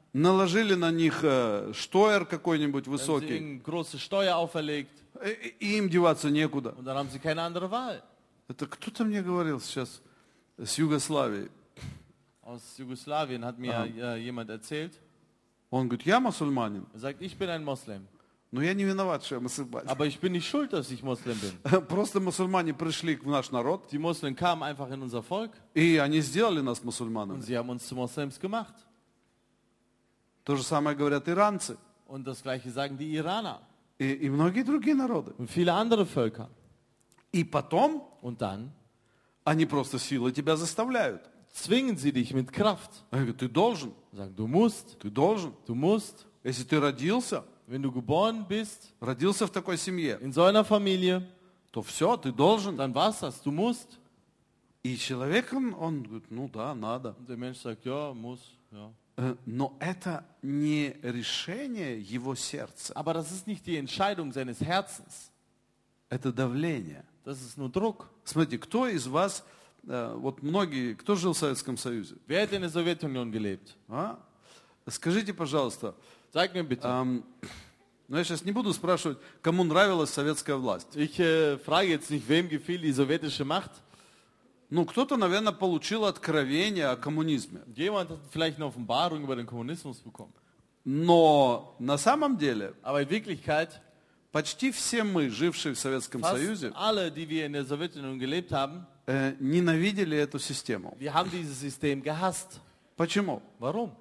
наложили на них э, штоер какой-нибудь Dann haben sie высокий, ihnen große Steuer auferlegt и, и им деваться некуда. und dann haben sie keine andere Wahl. Это кто-то мне говорил сейчас с Югославии. Aus Jugoslawien hat mir äh, jemand erzählt. Он говорит, я мусульманин, Er sagt, ich bin ein Moslem. но я не виноват, что я мусульманин. Aber ich bin nicht schuld, dass ich Moslem bin. Просто мусульмане пришли в наш народ, Die Muslimen kamen einfach in unser Volk и они сделали нас und мусульманами. sie haben uns zu Moslems gemacht. То же самое говорят иранцы Und das Gleiche sagen die Iraner и, и многие другие народы. und viele andere Völker. И потом Und dann они просто силой тебя заставляют. zwingen sie dich mit Kraft. Они говорят, ты должен, Sagen, du musst, ты должен. du musst. Если ты родился, Wenn du geboren bist родился в такой семье, in so einer Familie, то все, ты должен. dann war's das. Du musst. И человек, он, он говорит, ну да, надо. Und der Mensch sagt, ja, muss, ja. Э, Но это не решение его сердца, Aber das ist nicht die Entscheidung seines Herzens. это давление. Das ist nur Druck. Смотрите, кто из вас, э, вот многие, кто жил в Советском Союзе? Wer hat in der Sowjetunion gelebt? А? Скажите, пожалуйста, Sag mir bitte. эм, ну я сейчас не буду спрашивать, кому нравилась советская власть. Ich äh, frage jetzt nicht, wem gefiel die sowjetische Macht. Ну, кто-то, наверное, получил откровение о коммунизме. Jemand hat vielleicht eine Offenbarung über den Kommunismus bekommen. Но на самом деле Aber in Wirklichkeit, почти все мы, жившие в Советском fast Союзе, alle, die wir in der Sowjetunion gelebt haben, э, ненавидели эту систему. wir haben dieses System gehasst. Почему? Warum?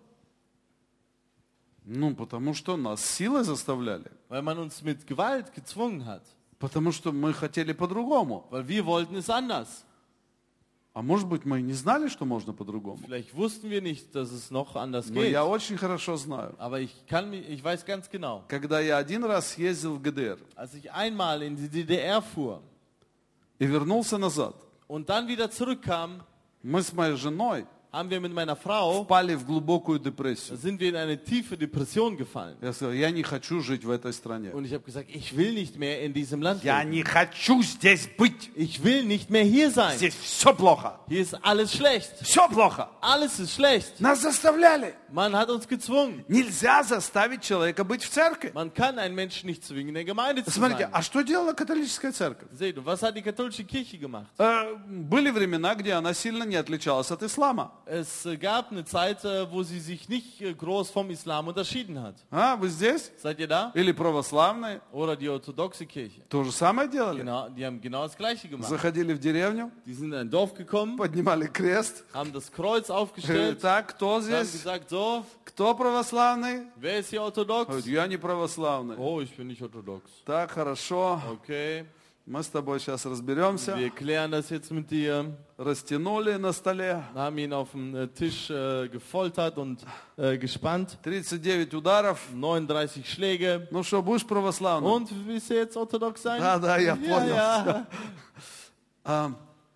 Ну, потому что нас силой заставляли. Weil man uns mit Gewalt gezwungen hat. Потому что мы хотели по-другому. Weil wir wollten es anders. А может быть, мы и не знали, что можно по-другому. Vielleicht wussten wir nicht, dass es noch anders Но geht. я очень хорошо знаю. Aber ich, kann, mich- ich weiß ganz genau, Когда я один раз съездил в ГДР als ich einmal in die D D R fuhr и вернулся назад, und dann wieder zurückkam, мы с моей женой haben wir mit meiner Frau, впали в глубокую da депрессию. sind wir in eine tiefe Depression gefallen. Я сказал, я не хочу жить в этой стране. Und ich habe gesagt, ich will nicht mehr in diesem Land Я leben. не хочу здесь быть. Ich will nicht mehr hier sein. Здесь все плохо. Hier ist alles schlecht. Все плохо. Alles ist schlecht. Нас заставляли. Man hat uns gezwungen. Нельзя заставить человека быть в церкви. Man kann einen Menschen nicht zwingen, in der Gemeinde zu Смотрите, sein. а что делала католическая церковь? Seht, und was hat die katholische Kirche gemacht? Э, Были времена, где она сильно не отличалась от ислама. Es äh, gab eine Zeit, äh, wo sie sich nicht äh, groß vom Islam unterschieden hat. А, вы здесь? Seid ihr da? Или православные? Oder die orthodoxe Kirche. То же самое делали. Genau, die haben genau das Gleiche gemacht. Заходили в деревню, Die sind in ein Dorf gekommen, поднимали крест. haben das Kreuz Говорили, aufgestellt, так, кто haben здесь? gesagt, so, Кто православный? wer ist hier orthodox? Говорит, я не православный. Oh, ich bin nicht orthodox. Так, хорошо. Okay, Мы с тобой сейчас разберемся. wir klären das jetzt mit dir. Растянули на столе. Haben ihn auf dem äh, Tisch äh, gefoltert und äh, gespannt. тридцать девять ударов. neununddreißig Schläge. Ну что, будешь православным? Und willst du jetzt orthodox sein? Да, да, я ja, понял. ja. А,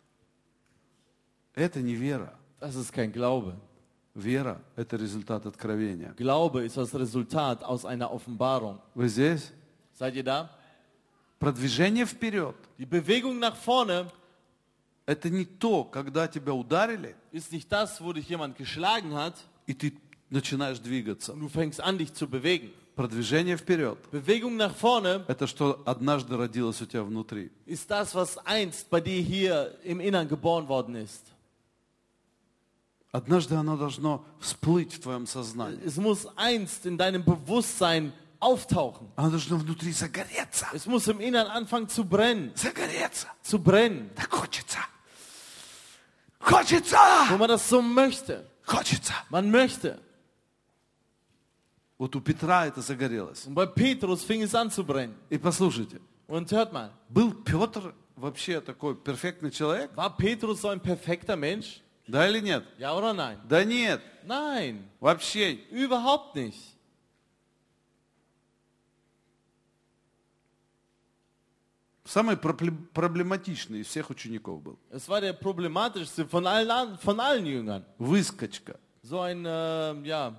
это не вера. Das ist kein Glaube. Вера – это результат откровения. Glaube ist das Resultat aus einer Offenbarung. Вы здесь? Seid ihr da? Продвижение вперед Die Bewegung nach vorne – это не то, когда тебя ударили, ist nicht das, wo dich jemand geschlagen hat и ты начинаешь двигаться. und du fängst an, dich zu bewegen. Продвижение вперед Bewegung nach vorne – это что однажды родилось у тебя внутри. ist das, was einst bei dir hier im Innern geboren worden ist. Однажды оно должно всплыть в твоем сознании. Es muss einst in deinem Bewusstsein auftauchen. Оно должно внутри загореться. Es muss im Innern anfangen zu brennen. Загореться. Zu brennen. Так хочется. Хочется. Wo man das so möchte. Хочется. Man möchte. Вот у Петра это загорелось. Und bei Petrus fing es an zu brennen. И послушайте, Und hört mal, был Петр вообще такой перфектный человек? war Petrus so ein perfekter Mensch? Да или нет? Ja oder nein? Да нет, Nein, вообще. überhaupt nicht. Самый проблем- проблематичный из всех учеников был. Es war der problematischste von allen, an- von allen Jüngern. Выскочка. So ein, äh, ja,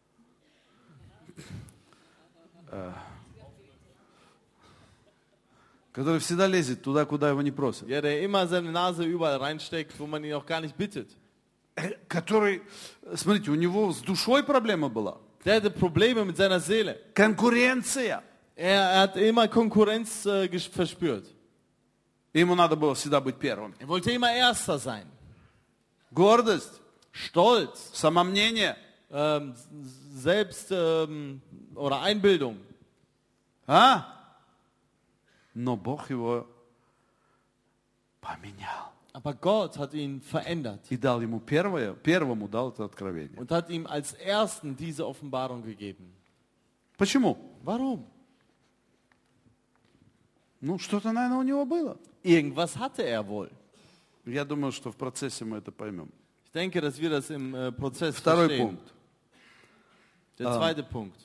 Который всегда лезет туда, куда его не просят. ja, der immer seine Nase überall reinsteckt, wo man ihn auch gar nicht bittet. Э, Который, смотрите, у него с душой проблема была. Der hatte Probleme mit seiner Seele. Конкуренция. Er, er hat immer Konkurrenz äh, ges- verspürt. Ему надо было всегда быть первым. Er wollte immer Erster sein. Гордость, Stolz, самомнение. ähm, Selbst ähm, oder Einbildung. А? Но Бог его поменял. Aber Gott hat ihn verändert И дал ему первое, первому дал это откровение. und hat ihm als Ersten diese Offenbarung gegeben. Почему? Warum? Ну, что-то, наверное, у него было. Irgendwas hatte er wohl. Я думаю, что в процессе мы это поймем. Ich denke, dass wir das im äh, Prozess Второй verstehen. пункт. Der Ah. zweite Punkt.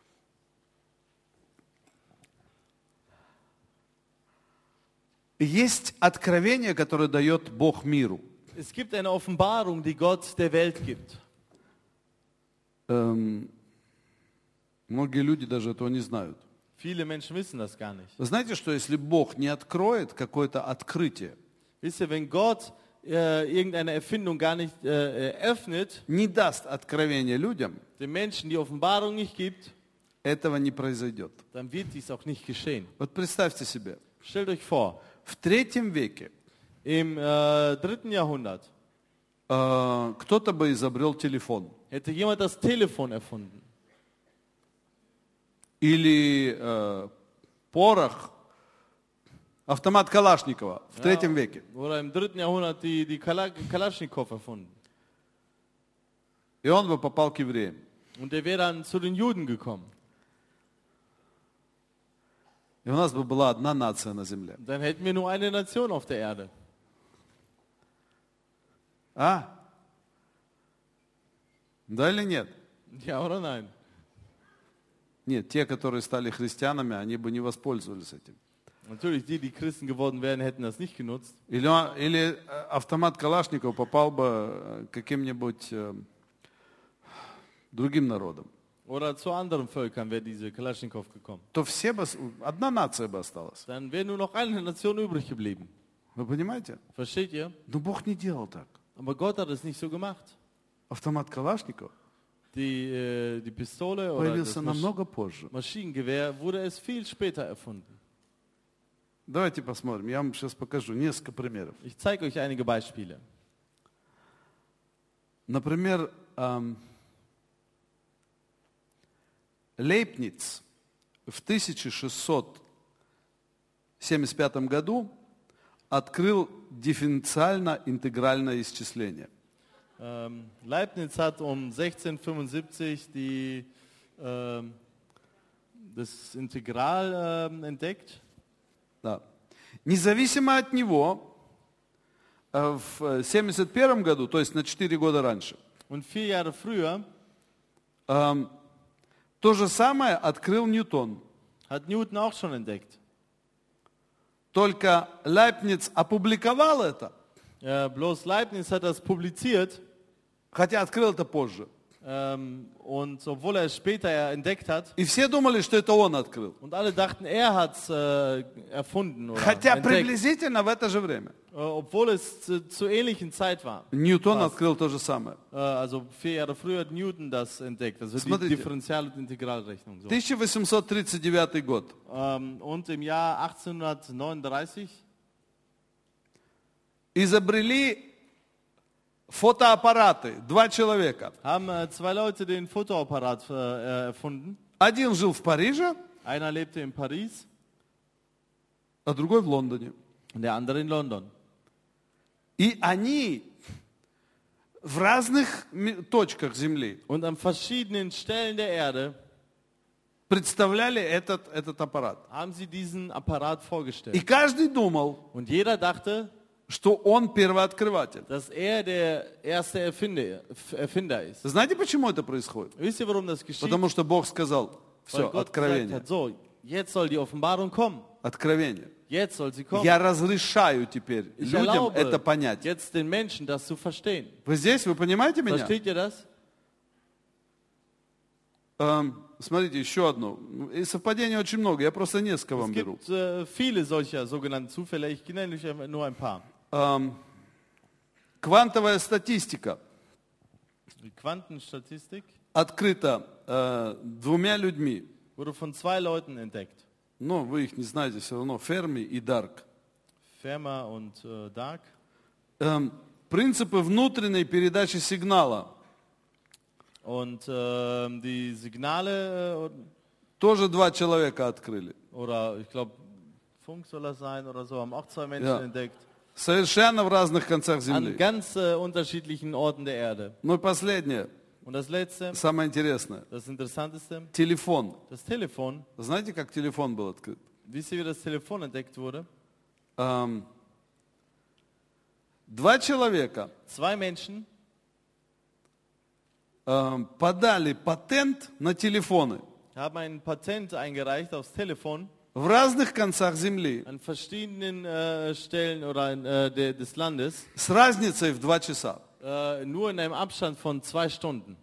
Есть откровение, которое дает Бог миру. Es gibt eine Offenbarung, die Gott der Welt gibt. Эм, многие люди даже этого не знают. Viele Menschen wissen das gar nicht. Вы знаете, что если Бог не откроет какое-то открытие, Wisst ihr, wenn Gott äh, irgendeine Erfindung gar nicht äh, eröffnet, не даст откровения людям, den Menschen die Offenbarung nicht gibt, этого не произойдет. dann wird dies auch nicht geschehen. Вот представьте себе, Stellt euch vor, в третьем веке im äh, dritten Jahrhundert э, кто-то бы изобрел телефон. hätte jemand das Telefon erfunden. Или э, порох, автомат Калашникова в третьем веке. Oder im dritten Jahrhundert die, die Kala Kalaschnikow erfunden. И он бы попал к евреям. Und der wäre dann zu den Juden gekommen. И у нас бы была одна нация на земле. Dann hätten wir nur eine Nation auf der Erde. А? Да или нет? Ja oder nein? Нет, те, которые стали христианами, они бы не воспользовались этим. Natürlich, die, die Christen geworden wären, hätten das nicht genutzt. Или, он- или э, автомат Калашникова попал бы э, каким-нибудь э, другим народам. Oder zu anderen Völkern wäre diese Kalaschnikow gekommen. То все бы, с- одна нация бы осталась. Dann wäre nur noch eine Nation übrig geblieben. Вы понимаете? Versteht ihr? Но Бог не делал так. Aber Gott hat es nicht so gemacht. Автомат Калашникова Die, äh, die Pistole oder das появился Masch намного позже. Maschinengewehr wurde es viel später erfunden. Давайте посмотрим. Я вам сейчас покажу несколько примеров. Ich zeige euch einige Beispiele. Например, эм, Лейбниц в тысяча шестьсот семьдесят пятом году открыл дифференциально-интегральное исчисление. Ähm, Leibniz hat um sechzehnhundertfünfundsiebzig die, ähm, das Integral ähm, entdeckt. Да. Независимо от него, э, в семьдесят первом году, то есть на четыре года раньше, Und vier Jahre früher эм, то же самое открыл Ньютон. hat Newton auch schon entdeckt. Только Лейбниц опубликовал это, Äh, bloß Leibniz hat das publiziert. хотя открыл это позже. Ähm, und obwohl er es später entdeckt hat, И все думали, что это он открыл. und alle dachten, er hat es äh, erfunden oder Хотя entdeckt, приблизительно в это же время. äh, obwohl es zu, zur ähnlichen Zeit war. Ньютон Was? открыл то же самое. Äh, also vier Jahre früher hat Newton das entdeckt, also die Смотрите. Differential- und Integralrechnung. So. тысяча восемьсот тридцать девятый год. Ähm, und im Jahr achtzehnhundertneununddreißig Изобрели фотоаппараты. Два человека. haben äh, zwei Leute den Fotoapparat äh, äh, erfunden. Один жил в Париже, Einer lebte in Paris а другой в Лондоне. und der andere in London. И они в разных ми- точках Земли Und an verschiedenen Stellen der Erde представляли этот, этот аппарат. haben sie diesen Apparat И vorgestellt. каждый думал, Und jeder dachte, что он первооткрыватель. dass er der erste Erfinder, Erfinder ist. Знаете, почему это происходит? Wisst ihr, warum das geschieht? Потому что Бог сказал, Weil все, Gott gesagt откровение, hat, so, jetzt soll die Offenbarung kommen. откровение. Jetzt soll sie kommen. Я разрешаю теперь Ich людям erlaube это понять. jetzt den Menschen, das zu verstehen. Вы здесь, вы понимаете меня? Versteht ihr das? Эм, смотрите, еще одно. И совпадений очень много, я просто несколько Es вам беру. gibt äh, viele solcher sogenannten Zufälle. Ich nenne euch einfach nur ein paar. Эм, квантовая статистика. Die Quantenstatistik открыта э, двумя людьми. wurde von zwei Leuten entdeckt. Но вы их не знаете все равно, Ферми и Дарк. Fermat und äh, Dark. Эм, принципы внутренней передачи сигнала. Und ähm, die Signale Тоже два человека открыли. äh, oder ich glaube Funk soll das sein oder so, haben auch zwei Menschen Ja. entdeckt. Совершенно в разных концах An Земли. ganz äh, unterschiedlichen Orten der Erde. Ну и последнее, Und das letzte, самое интересное. das Interessanteste, Телефон. das Telefon. Знаете, как телефон был открыт? Wisst ihr, wie das Telefon entdeckt wurde? Эм, два человека Zwei Menschen эм, подали патент на телефоны haben ein Patent eingereicht aufs Telefon в разных концах Земли an verschiedenen äh, Stellen oder in, äh, de, des Landes, с разницей в два часа. äh, nur in einem Abstand von zwei Stunden.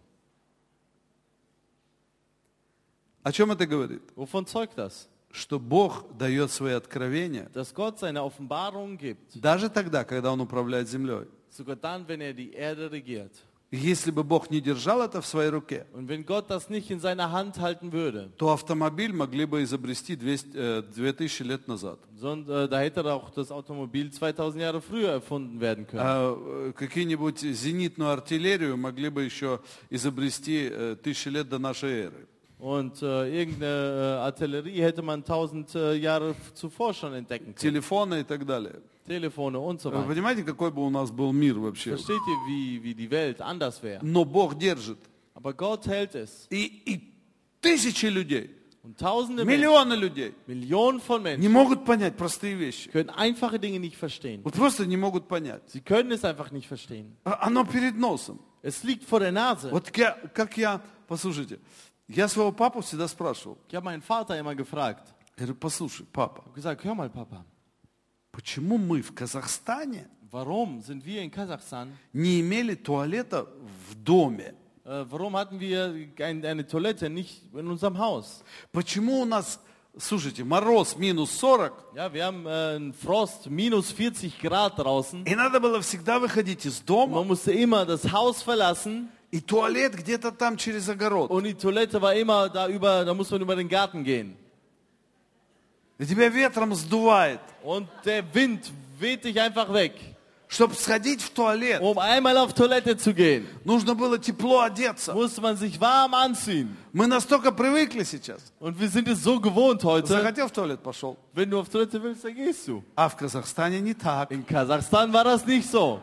О чем это говорит? Wovon zeugt das? Что Бог дает свои откровения Dass Gott seine Offenbarung gibt, даже тогда, когда Он управляет землей. sogar dann, wenn er die Erde regiert. И если бы Бог не держал это в своей руке, Und wenn Gott das nicht in seiner Hand halten würde, то автомобиль могли бы изобрести двести, э, две тысячи лет назад. sondern, äh, da hätte auch das Automobil zweitausend Jahre früher erfunden werden können. А э, какие-нибудь зенитную артиллерию могли бы еще изобрести э, тысячи лет до нашей эры. Und äh, irgendeine äh, Artillerie hätte man tausend äh, Jahre zuvor schon entdecken können. Телефоны и так далее. Telefone und so Вы weiter. понимаете, какой бы у нас был мир вообще? Versteht ihr, wie, wie die Welt anders wäre? Но Бог держит. Aber Gott hält es. И, и тысячи людей, Und tausende Menschen, миллионы людей Millionen von не Menschen могут понять простые вещи. können einfache Dinge nicht verstehen. Вот просто не могут понять. Sie können es einfach nicht verstehen. А- Оно перед носом. Es liegt vor der Nase. Вот я, как я, послушайте, я своего папу всегда спрашивал. Ich habe meinen Vater immer gefragt. Я говорю, послушай, папа, Ich habe gesagt, hör mal, Papa, почему мы в Казахстане warum sind wir in Kasachstan, не имели туалета в доме? äh, warum hatten wir ein, eine Toilette nicht in unserem Haus? Почему у нас, слушайте, мороз минус сорок, Ja, wir haben äh, einen Frost, minus vierzig Grad draußen. и надо было всегда выходить из дома, Man musste immer das Haus verlassen и туалет где-то там через огород. und die Toilette war immer da über, da muss man über den Garten gehen. И тебя ветром сдувает. Und der Wind weht dich einfach weg. Чтобы сходить в туалет, Um einmal auf Toilette zu gehen, нужно было тепло одеться. musste man sich warm anziehen. Мы настолько привыкли сейчас. Und wir sind es so gewohnt heute, Захотел в туалет, пошел. wenn du auf Toilette willst, dann gehst du. А в Казахстане не так. In Kasachstan war das nicht so.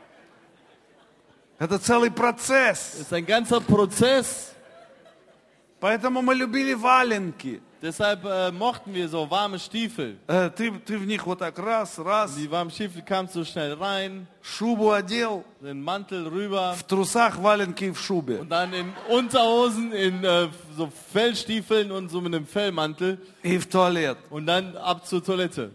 Это целый процесс. Es ist ein ganzer Prozess. Поэтому мы любили валенки. Deshalb äh, mochten wir so warme Stiefel. Э, Ты, ты в них вот так раз, раз, Die warmen Stiefel kamen so schnell rein, шубу одел, den Mantel rüber в трусах валенки и в шубе. und dann in Unterhosen, in äh, so Fellstiefeln und so mit einem Fellmantel И в туалет. und dann ab zur Toilette.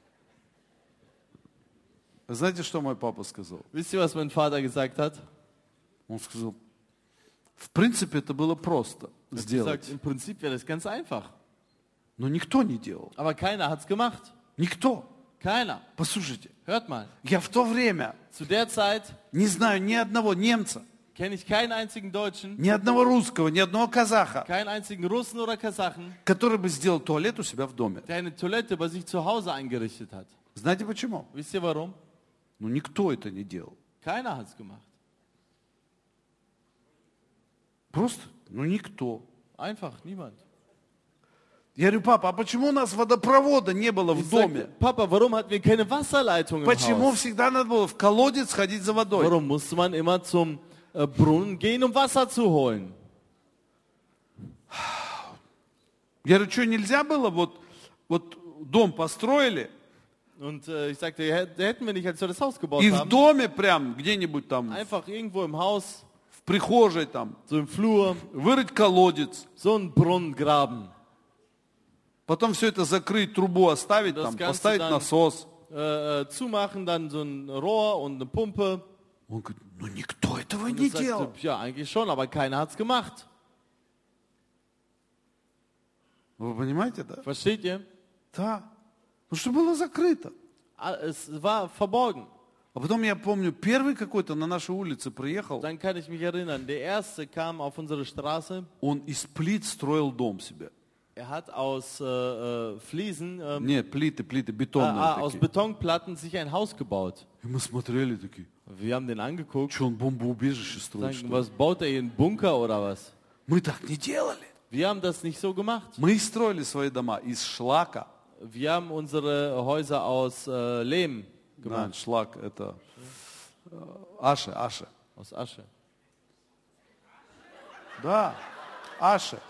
Знаете, что мой папа сказал? Wisst ihr, was mein Vater gesagt hat? Он сказал, в принципе, это было просто Er hat сделать. gesagt, im Prinzip wäre das ganz einfach. Но никто не делал. Aber keiner hat es gemacht. Никто. Keiner. Послушайте, Hört mal, я в то время zu der Zeit не знаю ни одного немца, kenne ich keinen einzigen Deutschen, ни одного русского, ни одного казаха, keinen einzigen Russen oder Kasachen, который бы сделал туалет у себя в доме. der eine Toilette bei sich zu Hause eingerichtet hat. Знаете почему? Wisst ihr warum? Ну, никто это не делал. Keiner hat es gemacht. Просто, ну, никто. Einfach, niemand. Я говорю, папа, а почему у нас водопровода не было Ich в доме? sagte, Papa, warum hatten wir keine Wasserleitung im Почему Haus? всегда надо было в колодец ходить за водой? Warum musste man immer zum äh, Brunnen gehen, um Wasser zu holen? Я говорю, что нельзя было, вот, вот дом построили, Und äh, ich sagte, hä- hätten wir nicht, als wir das Haus gebaut и в haben, доме прям где-нибудь там, einfach irgendwo im Haus, в прихожей там, so im Flur, вырыть колодец, so einen Brunnen graben, потом все это закрыть, трубу оставить Das там, Ganze поставить dann- насос. äh, äh, zumachen, dann so ein Rohr und eine Pumpe. Он говорит, ну никто этого Und не ich sagte, делал. ja, eigentlich schon, aber keiner hat es gemacht. Вы понимаете, да? Versteht ihr? Да. Ну что было закрыто. Ah, Es war verborgen. А потом я помню, первый какой-то на нашей улице приехал, Dann kann ich mich erinnern, der erste kam auf unsere Straße. он из плит строил дом себе. Er hat aus äh, äh, Fliesen, ähm, Нет, плиты, плиты, äh, бетонные ah, aus такие. Betonplatten sich ein Haus gebaut. И мы смотрели такие, Wir haben den angeguckt, что он бомбоубежище строит, sagen, что ли? was baut er hier, einen Bunker oder was? Мы так не делали. Wir haben das nicht so gemacht. Мы строили свои дома из шлака. Wir haben unsere Häuser aus äh, Lehm Да, gemacht, шлак это э, аше, аше. aus Asche. Да, аше.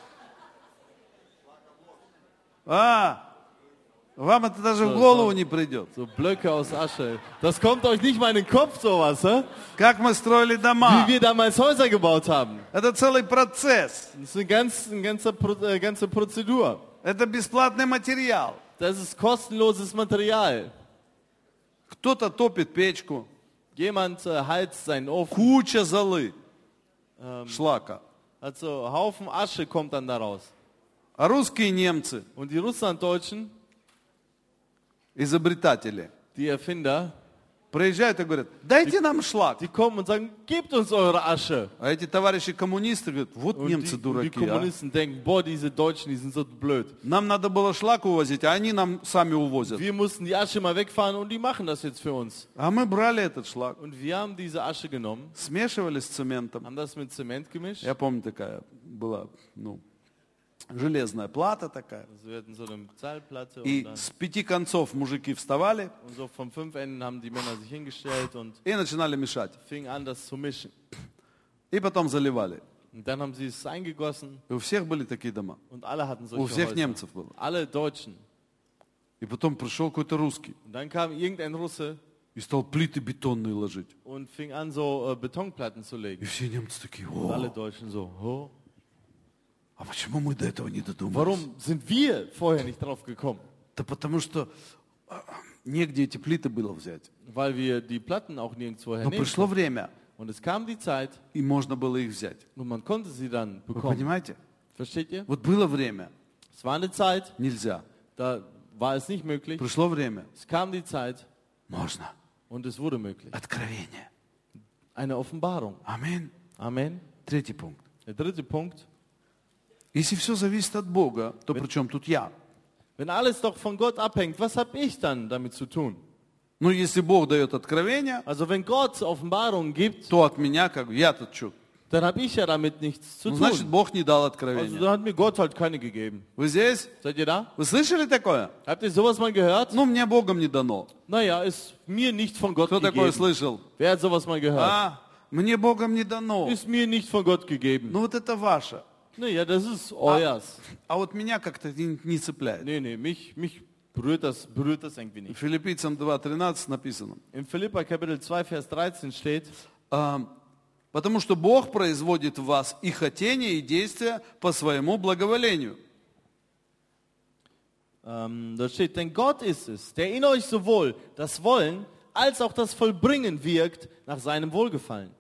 А, вам это даже в голову не придет. So Blöcke aus Asche. Das kommt euch nicht mal in den Kopf, sowas, hä? Как мы строили дома. Wie wir damals Häuser gebaut haben. Это целый процесс. Das ist eine, ganz, eine ganze, Pro, äh, ganze Prozedur. Это бесплатный материал. Das ist kostenloses Material. Кто-то топит печку. Jemand äh, heizt seinen Ofen. Куча золы. Шлака. Also Haufen Asche kommt dann daraus. А русские немцы, Und die Russlanddeutschen, изобретатели, die Erfinder, приезжают и говорят, дайте нам шлак. die kommen und sagen, gebt uns eure Asche. А эти товарищи коммунисты говорят, вот Und немцы die, und die дураки, а. Kommunisten denken, boah, diese Deutschen, die sind so blöd. Нам надо было шлак увозить, а они нам сами увозят. Wir mussten die Asche mal wegfahren und die machen das jetzt für uns. А мы брали этот шлак, Und wir haben diese Asche genommen, смешивали с цементом. haben das mit Zement gemischt. Я помню, такая была, ну, железная плата такая. Also wir hatten so eine Metallplatte und, И dann, с пяти концов мужики вставали und so von fünf Enden haben die Männer sich hingestellt und и начинали мешать. fingen an, das zu mischen. И потом заливали. Und dann haben sie es eingegossen И у всех были такие дома. und alle hatten У solche всех Häuser. немцев было. Alle Deutschen. И потом пришел какой-то русский Und dann kam irgendein Russe и стал плиты бетонные ложить. und fing an, so äh, Betonplatten zu И legen. все немцы такие, Und alle о, Deutschen so, oh, а почему мы до этого не додумались? warum sind wir vorher nicht drauf gekommen? Да потому что а, негде эти плиты было взять. Weil wir die Platten auch nirgendwo Но hernehmen пришло konnten. время, Und es kam die Zeit и можно было их взять. und man konnte sie dann Вы bekommen. понимаете? Versteht ihr? Вот было время, Es war eine Zeit, нельзя. da war es nicht möglich. Пришло время, Es kam die Zeit можно. und es wurde möglich. Откровение. Eine Offenbarung. Аминь. Amen. Третий пункт. Der dritte Punkt. Если все зависит от Бога, то при чем тут я? Wenn alles doch von Gott abhängt, was habe ich dann damit zu tun? Ну, если Бог дает откровение, Also wenn Gott Offenbarungen gibt, то от меня как бы, я тут что? dann habe ich ja damit nichts zu Ну, значит, tun. Бог не дал Also откровения. dann hat mir Gott halt keine gegeben. Вы здесь? Seid ihr da? Вы слышали такое? Habt ihr sowas mal gehört? Ну, мне Богом не дано. Naja, ist mir nicht von Gott Кто такое gegeben. слышал? Wer hat sowas mal gehört? А, мне Богом не дано. Ist mir nicht von Gott gegeben. Ну, вот это ваше. Naja, das ist euers. А вот меня как-то не, не цепляет. Nee, nee, mich, mich berührt das, berührt das irgendwie nicht. Филиппийцам два тринадцать написано. In Philipper Kapitel zwei, Vers dreizehn steht, А, потому что Бог производит в вас и хотение, и действия по своему благоволению. ähm, da steht, denn Gott ist es, der in euch sowohl das Wollen als auch das Vollbringen wirkt nach seinem Wohlgefallen.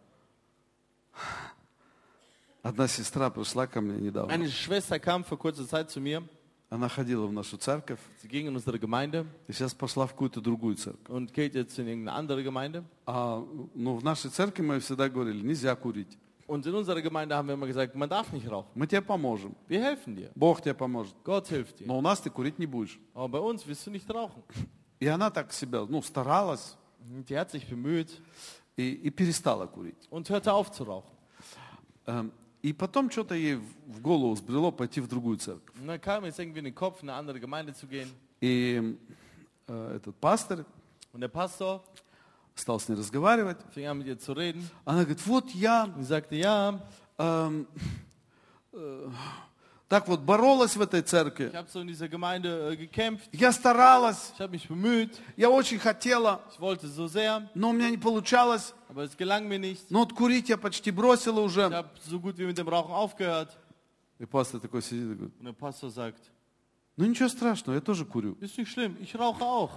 Одна сестра пришла ко мне недавно. Eine Schwester kam vor kurzer Zeit zu mir, Она ходила в нашу церковь, sie ging in unsere Gemeinde и сейчас пошла в какую-то другую церковь. und geht jetzt in irgendeine andere Gemeinde. А, ну, в нашей церкви мы всегда говорили, нельзя курить. Und in unserer Gemeinde haben wir immer gesagt, man darf nicht rauchen. Мы тебе поможем. Wir helfen dir. Бог тебе поможет. Gott hilft dir. Но у нас ты курить не будешь. Aber bei uns wirst du nicht rauchen. И она так себя, ну, старалась Und die hat sich bemüht и, и перестала курить. und hörte auf zu rauchen. Эм, И потом что-то ей в голову взбрело пойти в другую церковь. Und dann kam jetzt irgendwie in den Kopf, in eine andere Gemeinde zu gehen. И э, этот пастор Und der Pastor стал с ней разговаривать. fing an mit ihr zu reden. Она говорит, вот я Und sie sagte, ja, эм, э, так вот боролась в этой церкви. ich habe so in dieser Gemeinde äh, gekämpft. Я старалась, Ich habe mich bemüht. я очень хотела, Ich wollte so sehr, но у меня не получалось. aber es gelang mir nicht. Но вот курить я почти бросила Ich уже. habe so gut wie mit dem Rauchen aufgehört. И пастор такой сидит и говорит, Und der Pastor sagt, ну ничего страшного, я тоже курю. ist nicht schlimm, ich rauche auch.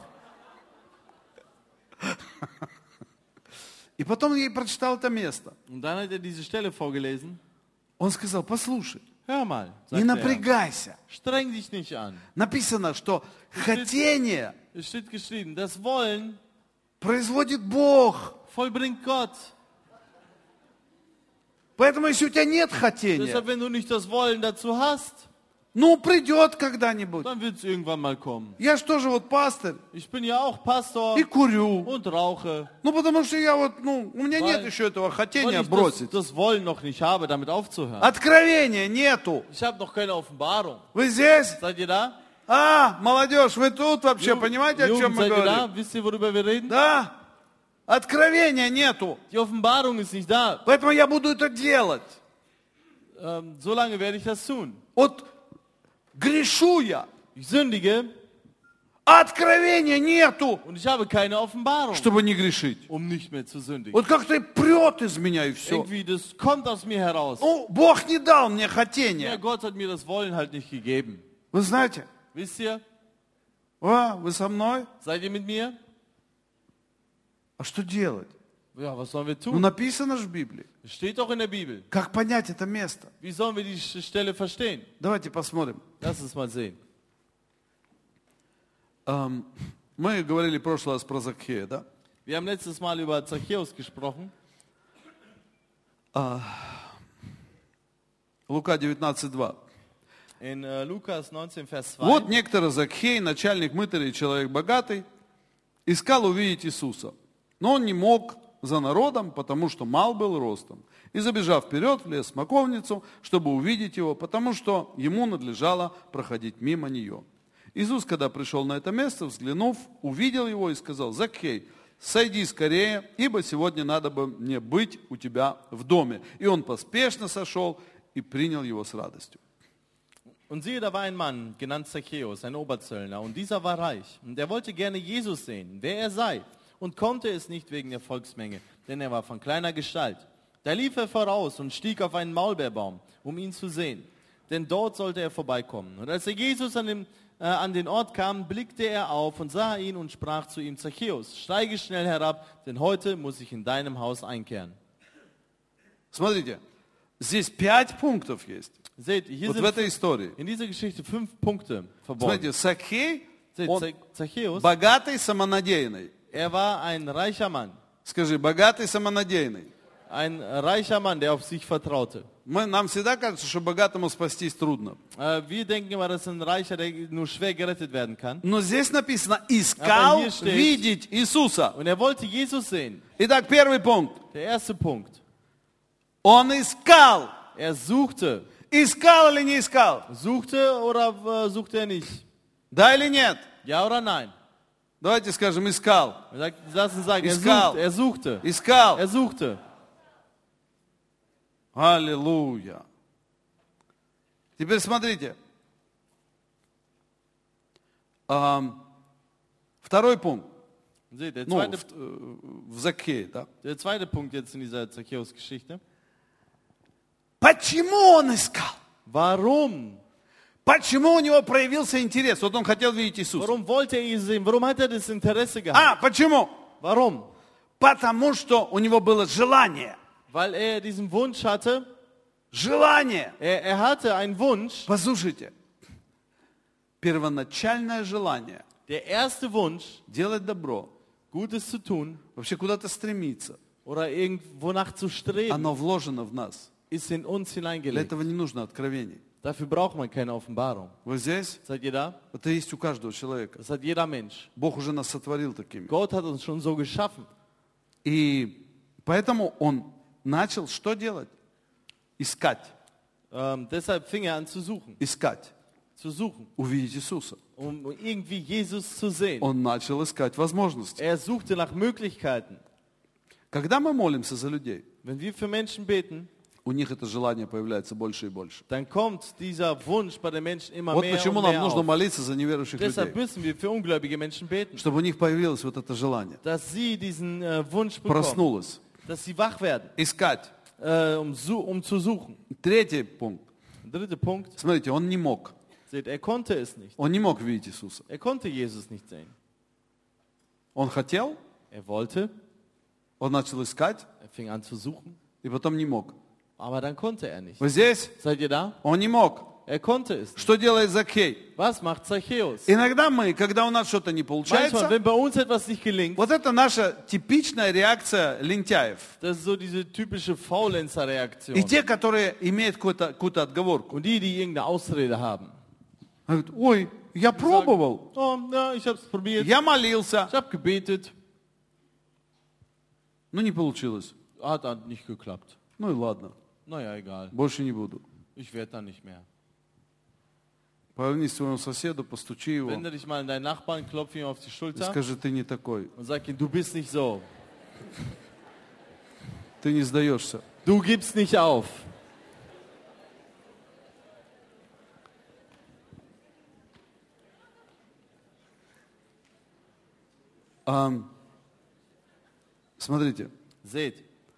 И потом я ей прочитал это место. Und dann hat er diese Stelle vorgelesen. Он сказал, послушай, Hör mal, не sagt er, напрягайся. streng dich nicht an. Написано, что хотение Es steht geschrieben, das Wollen производит Бог. vollbringt Gott. Поэтому, если у тебя нет хотения, Deshalb, wenn du nicht das Wollen dazu hast, ну, придет когда-нибудь. dann wird es irgendwann mal kommen. Я же тоже вот пастырь Ich bin ja auch Pastor и курю. und rauche, Ну, потому что я вот, ну, у меня Weil- нет еще этого weil хотения ich das, бросить. das Wollen noch nicht habe, damit aufzuhören. Откровения нету. Ich habe noch keine Offenbarung. Вы здесь? Seid ihr da? А, молодежь, вы тут вообще, Jugend, понимаете, о чем Jugend, мы seid ihr da? говорим? Wisst ihr, worüber wir reden? Да. Откровения нету. Die Offenbarung ist nicht da. Поэтому я буду это делать. Ähm, so lange werde ich das tun. Вот грешу я, Ich sündige а откровения нету, und ich habe keine Offenbarung, чтобы не грешить. um nicht mehr zu sündigen. Вот как-то прет из меня и все. Irgendwie, das kommt aus mir heraus. Ну, Бог не дал мне Ja, хотения. Gott hat mir das Wollen halt nicht gegeben. Вы знаете, Wisst ihr? а, вы со мной? Seid ihr mit mir? А что делать? Ja, was sollen wir Ну, tun? написано же в Библии. Steht doch in der Bibel. Как понять это место? Wie sollen wir die Stelle verstehen? Давайте посмотрим. Lass uns mal sehen. Эм, Мы говорили в прошлый раз про Закхея, да? Wir haben letztes Mal über Zachäus gesprochen. Лука девятнадцать два. In äh, Lukas neunzehn, Vers zwei. Вот некто Закхей, начальник мытарей, человек богатый, искал увидеть Иисуса. Но он не мог за народом, потому что мал был ростом. И, забежав вперед, влез в смоковницу, чтобы увидеть его, потому что ему надлежало проходить мимо нее. Иисус, когда пришел на это место, взглянув, увидел его и сказал: «Закхей, сойди скорее, ибо сегодня надо бы мне быть у тебя в доме». И он поспешно сошел и принял его с радостью. Und siehe, da war ein Mann, genannt Zachäus, ein Oberzöllner, und dieser war reich. Und er wollte gerne Jesus sehen, wer er sei, und konnte es nicht wegen der Volksmenge, denn er war von kleiner Gestalt. Da lief er voraus und stieg auf einen Maulbeerbaum, um ihn zu sehen, denn dort sollte er vorbeikommen. Und als er Jesus an, dem, äh, an den Ort kam, blickte er auf und sah ihn und sprach zu ihm: Zachäus, steige schnell herab, denn heute muss ich in deinem Haus einkehren. Смотрите, здесь пять пунктов есть. Seht, hier Вот в sind этой истории. in dieser Geschichte fünf Punkte verborgen. Смотрите, Закхей, Seht, он Zach- Zachäus, богатый, самонадеянный. er war ein reicher Mann. Скажи, богатый, самонадеянный. Ein reicher Mann, der auf sich vertraute. Мы, нам всегда кажется, что богатому спастись трудно. Äh, wir denken immer, das ist ein Reicher, der nur schwer gerettet werden kann. Но здесь написано, искал Aber hier steht- видеть Иисуса. Und er wollte Jesus sehen. Итак, первый пунkt. Der erste Punkt. Он искал. Er suchte. Искал или не искал? Suchte oder äh, suchte er nicht? Да или нет? Ja oder nein? Давайте скажем, искал. Er sagt, lass uns sagen, er Искал. suchte. Er suchte. Искал. Er suchte. Аллилуйя. Теперь смотрите. Ам, Второй пункт. Seht, der Ну, zweite, в, э, в Закхее, да? der zweite Punkt jetzt in dieser Zachäus-Geschichte. Почему он искал? Warum? Почему у него проявился интерес? Вот он хотел видеть Иисуса. Warum wollte er ihn sehen? Warum hat er das Interesse gehabt? А, почему? Warum? Потому что у него было желание. Weil er diesen Wunsch hatte. Желание. Er, er hatte einen Wunsch. Послушайте. Первоначальное желание Der erste Wunsch, делать добро, Gutes zu tun вообще куда-то стремиться, oder irgendwo nach zu streben, оно вложено в нас. ist in uns Для hineingelegt. этого не нужно откровений. Dafür braucht man keine Offenbarung. Вы здесь? Seid ihr da? Это есть у каждого человека. Das hat jeder Mensch. Бог уже нас сотворил такими. Gott hat uns schon so geschaffen. И поэтому он начал что делать? Искать. Ähm, deshalb fing er an zu suchen. Искать. Zu suchen. Увидеть Иисуса. Um irgendwie Jesus zu sehen. Он начал искать возможности. Er suchte nach Möglichkeiten. Когда мы молимся за людей, Wenn wir für Menschen beten, у них это желание появляется больше и больше. dann kommt dieser Wunsch bei den Menschen immer Вот mehr почему und нам mehr нужно auf. молиться за неверующих Deshalb людей. müssen wir für ungläubige Menschen beten. Чтобы у них появилось вот это желание. Dass sie diesen äh, Wunsch bekommen. Проснулось. Dass sie wach werden, Искать. äh, um, su um zu suchen. Третий пунkt. Dritter Punkt. Смотрите, он не мог. Seht, er konnte es nicht. Он не мог видеть Иисуса. Er konnte Jesus nicht sehen. Он хотел, Er wollte, он начал искать, er fing an zu suchen, и потом не мог. aber dann konnte er nicht. Вы здесь? Seid ihr da? Он не мог. Er konnte es nicht. Что делает Закхей? Was macht Zachäus? Иногда мы, когда у нас что-то не Manchmal, получается, wenn bei uns etwas nicht gelingt, вот это наша типичная реакция лентяев. das ist so diese typische Faulenzer-Reaktion. И те, которые имеют какую-то, какую-то отговорку. Und die, die irgendeine Ausrede haben. Говорят, ой, я пробовал, Oh, ja, ich habe es probiert. я молился, Ich habe gebetet. но не получилось. Hat dann nicht geklappt. Ну и ладно, Naja, egal. больше не буду. Ich werde dann nicht mehr. Повернись к своему соседу, постучи его Wende dich mal an deinen Nachbarn, klopf ihm auf die и Schulter скажи, ты не такой, und sag ihm, du bist nicht so. ты не сдаешься. Du gibst nicht auf. Ам, смотрите, Seht,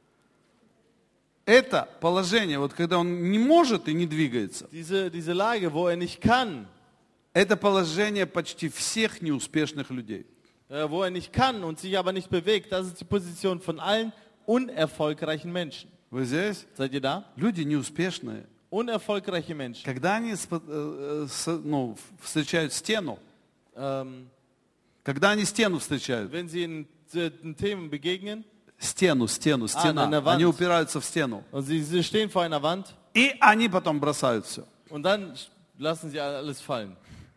это положение, вот когда он не может и не двигается, diese, diese Lage, wo er nicht kann, это положение почти всех неуспешных людей. äh, wo er nicht kann und sich aber nicht bewegt, das ist die Position von allen unerfolgreichen Menschen. Вы здесь? Seid ihr da? Люди неуспешные, Unerfolgreiche Menschen. когда они спо- э, э, с- ну, встречают стену, Ähm, когда они стену встречают, wenn sie in, in Themen begegnen стену, стену, стена, на вант. они упираются в стену, und sie, sie stehen vor einer Wand и они потом бросают все. und dann lassen sie alles fallen.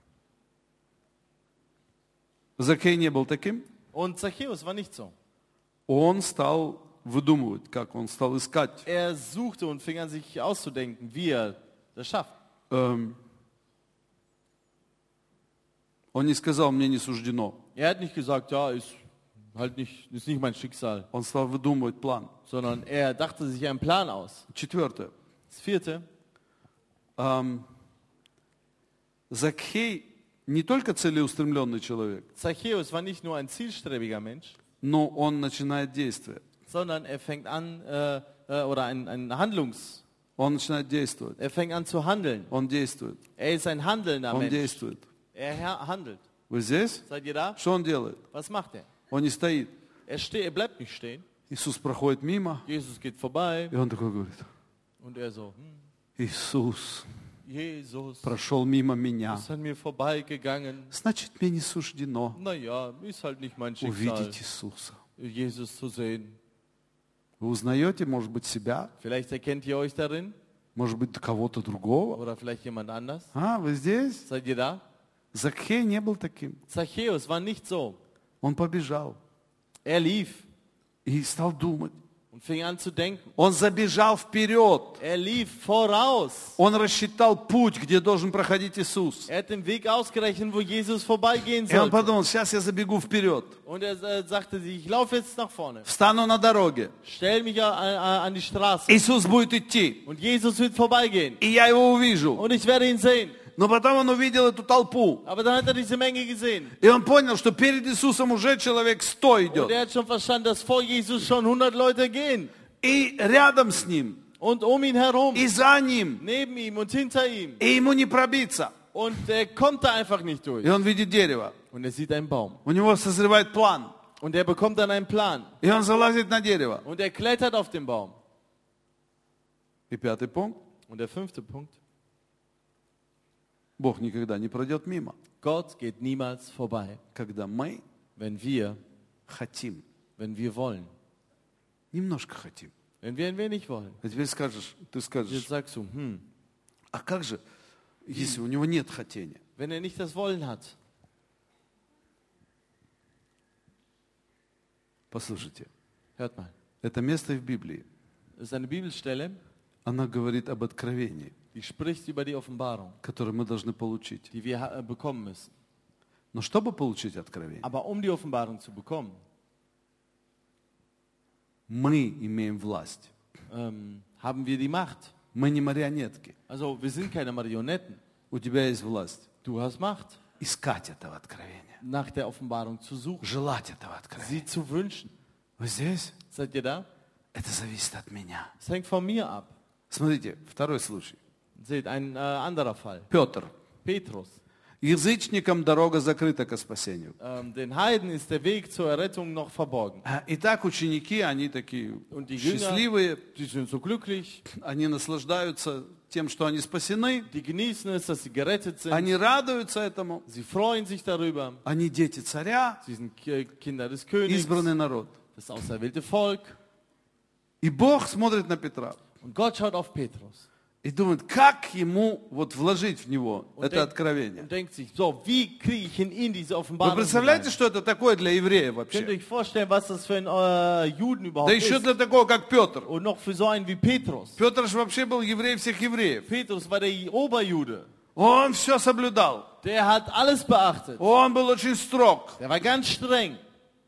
Закхей не был таким. Und Zachäus war nicht so. Он стал выдумывать, как он стал искать. Er suchte und fing an, sich auszudenken, wie er das schafft. Эм, Он не сказал, мне не суждено. Er hat nicht gesagt, ja, ist halt nicht, ist nicht mein Schicksal, Он стал выдумывать план. sondern er dachte sich einen Plan aus. Четвертое. Das vierte, Эм, Закхей не только целеустремленный человек, Zachäus war nicht nur ein zielstrebiger Mensch, но он начинает действие. sondern er fängt an, äh, äh, oder ein, ein Handlungs, Он начинает действовать. er fängt an zu handeln. Он действует. Er ist ein handelnder Он Mensch. действует. Er her- handelt. Вы здесь? Seid ihr da? Что он делает? Was macht er? Он не стоит. Er, ste er bleibt nicht stehen. Иисус проходит мимо, Jesus geht vorbei и он такой говорит, und er so, hm, Иисус Jesus, прошел мимо меня. ist an mir vorbeigegangen. Значит, мне не суждено Naja, ist halt nicht mein Schicksal, увидеть Иисуса. Jesus zu sehen. Вы узнаете, может быть, себя, Vielleicht erkennt ihr euch darin может быть, кого-то другого. oder vielleicht jemand anders. А, вы здесь? Seid ihr da? Закхей не был таким. Zachäus war nicht so. Он побежал Er lief и стал думать. und fing an zu denken. Он забежал вперед. Er lief voraus. Он рассчитал путь, где должен проходить Иисус. Er hat den Weg ausgerechnet, wo Jesus vorbeigehen И он sollte. подумал, сейчас я забегу вперед. Und er äh, sagte sich, ich laufe jetzt nach vorne. Встану на дороге. Stell mich an, an, an die Straße. Иисус будет идти. Und Jesus wird vorbeigehen. И я его увижу. Und ich werde ihn sehen. Но потом он увидел эту толпу. Aber dann hat er diese Menge gesehen. И он понял, что перед Иисусом уже человек сто Und идет. er hat schon verstanden, dass vor Jesus schon hundert Leute gehen. И рядом с ним, Und um ihn herum, и за ним. neben ihm und hinter ihm. И ему не пробиться. Und er kommt da einfach nicht durch. И он видит дерево. Und er sieht einen Baum. У него созревает план. Und er bekommt dann einen Plan. И он залазит на дерево. Und er klettert auf den Baum. И пятый пункт. Und der fünfte Punkt. Бог никогда не пройдет мимо, Gott geht niemals vorbei, когда мы wenn wir, хотим. wenn wir wollen. Немножко хотим. Wenn wir ein wenig wollen. А теперь скажешь, ты Jetzt скажешь, sagst du, hm, а как же, если у него нет хотения? wenn er nicht das Wollen hat. Послушайте, Hört mal. это место в Библии, Das ist eine Bibelstelle, она говорит об откровении, die spricht über die Offenbarung, которое мы должны получить. die wir ha- bekommen müssen. Но чтобы получить откровение, Aber um die Offenbarung zu bekommen, мы имеем власть. ähm, haben wir die Macht. Мы не марионетки. Also wir sind keine Marionetten. У тебя есть власть. Du hast Macht, Искать этого откровения. nach der Offenbarung zu suchen, Желать этого откровения. sie zu wünschen. Вы здесь? Seid ihr da? Это зависит от меня. Es hängt von mir ab. Смотрите, второй случай. Seht, ein äh, anderer Fall. Петр. Petrus. Язычникам дорога закрыта к спасению. Ähm, den Heiden ist der Weg zur Errettung noch verborgen. Итак, ученики, они такие Und die Jünger, счастливые, die sind so glücklich, они наслаждаются тем, что они спасены, die genießen es, dass sie gerettet sind. они радуются этому, Sie freuen sich darüber. они дети царя, Sie sind Ki- Kinder des Königs, избранный народ. das auserwählte Volk. И Бог смотрит на Петра Und Gott schaut auf Petrus и думает, как ему вот вложить в него und, это denk, откровение. und denkt sich, so, wie kriege ich ihn in diese Вы Offenbarung представляете, hinein? что это такое для еврея Könnt ihr вообще? euch vorstellen, was das für ein äh, Juden Да überhaupt еще ist? для такого, как Петр. Und noch für so einen wie Petrus. Петр же вообще был еврей всех евреев. Petrus war der Oberjude. Он все соблюдал. Der hat alles beachtet. Он был очень строг. Der war ganz streng.